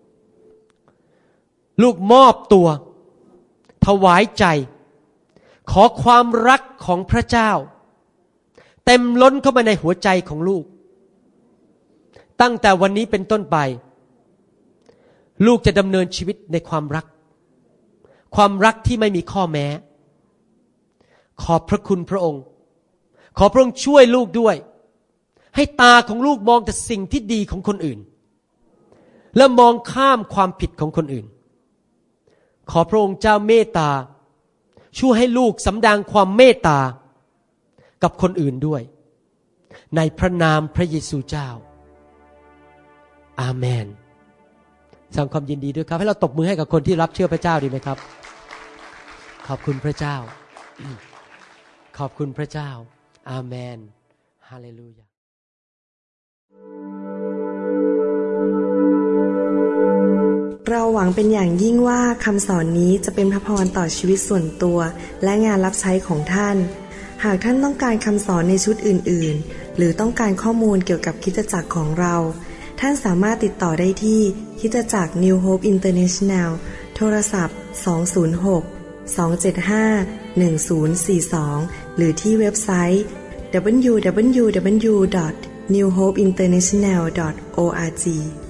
ลูกมอบตัวถวายใจขอความรักของพระเจ้าเต็มล้นเข้ามาในหัวใจของลูกตั้งแต่วันนี้เป็นต้นไปลูกจะดำเนินชีวิตในความรักความรักที่ไม่มีข้อแม้ขอบพระคุณพระองค์ขอพระองค์ช่วยลูกด้วยให้ตาของลูกมองแต่สิ่งที่ดีของคนอื่นและมองข้ามความผิดของคนอื่นขอพระองค์เจ้าเมตตาช่วยให้ลูกสำแดงความเมตตากับคนอื่นด้วยในพระนามพระเยซูเจ้าอาเมนแสดงความยินดีด้วยครับให้เราตบมือให้กับคนที่รับเชื่อพระเจ้าดีไหมครับขอบคุณพระเจ้าขอบคุณพระเจ้าอาเมนฮาเลลูยาเราหวังเป็นอย่างยิ่งว่าคำสอนนี้จะเป็นพระพรต่อชีวิตส่วนตัวและงานรับใช้ของท่านหากท่านต้องการคำสอนในชุดอื่นๆหรือต้องการข้อมูลเกี่ยวกับคริสตจักรของเราท่านสามารถติดต่อได้ที่คริสตจักร New Hope International โทรศัพท์สอง ศูนย์ หก สอง เจ็ด ห้า หนึ่ง ศูนย์ สี่ สองหรือที่เว็บไซต์ ดับเบิลยู ดับเบิลยู ดับเบิลยู ดอท นิว โฮป อินเตอร์เนชั่นแนล ดอท โอ อาร์ จี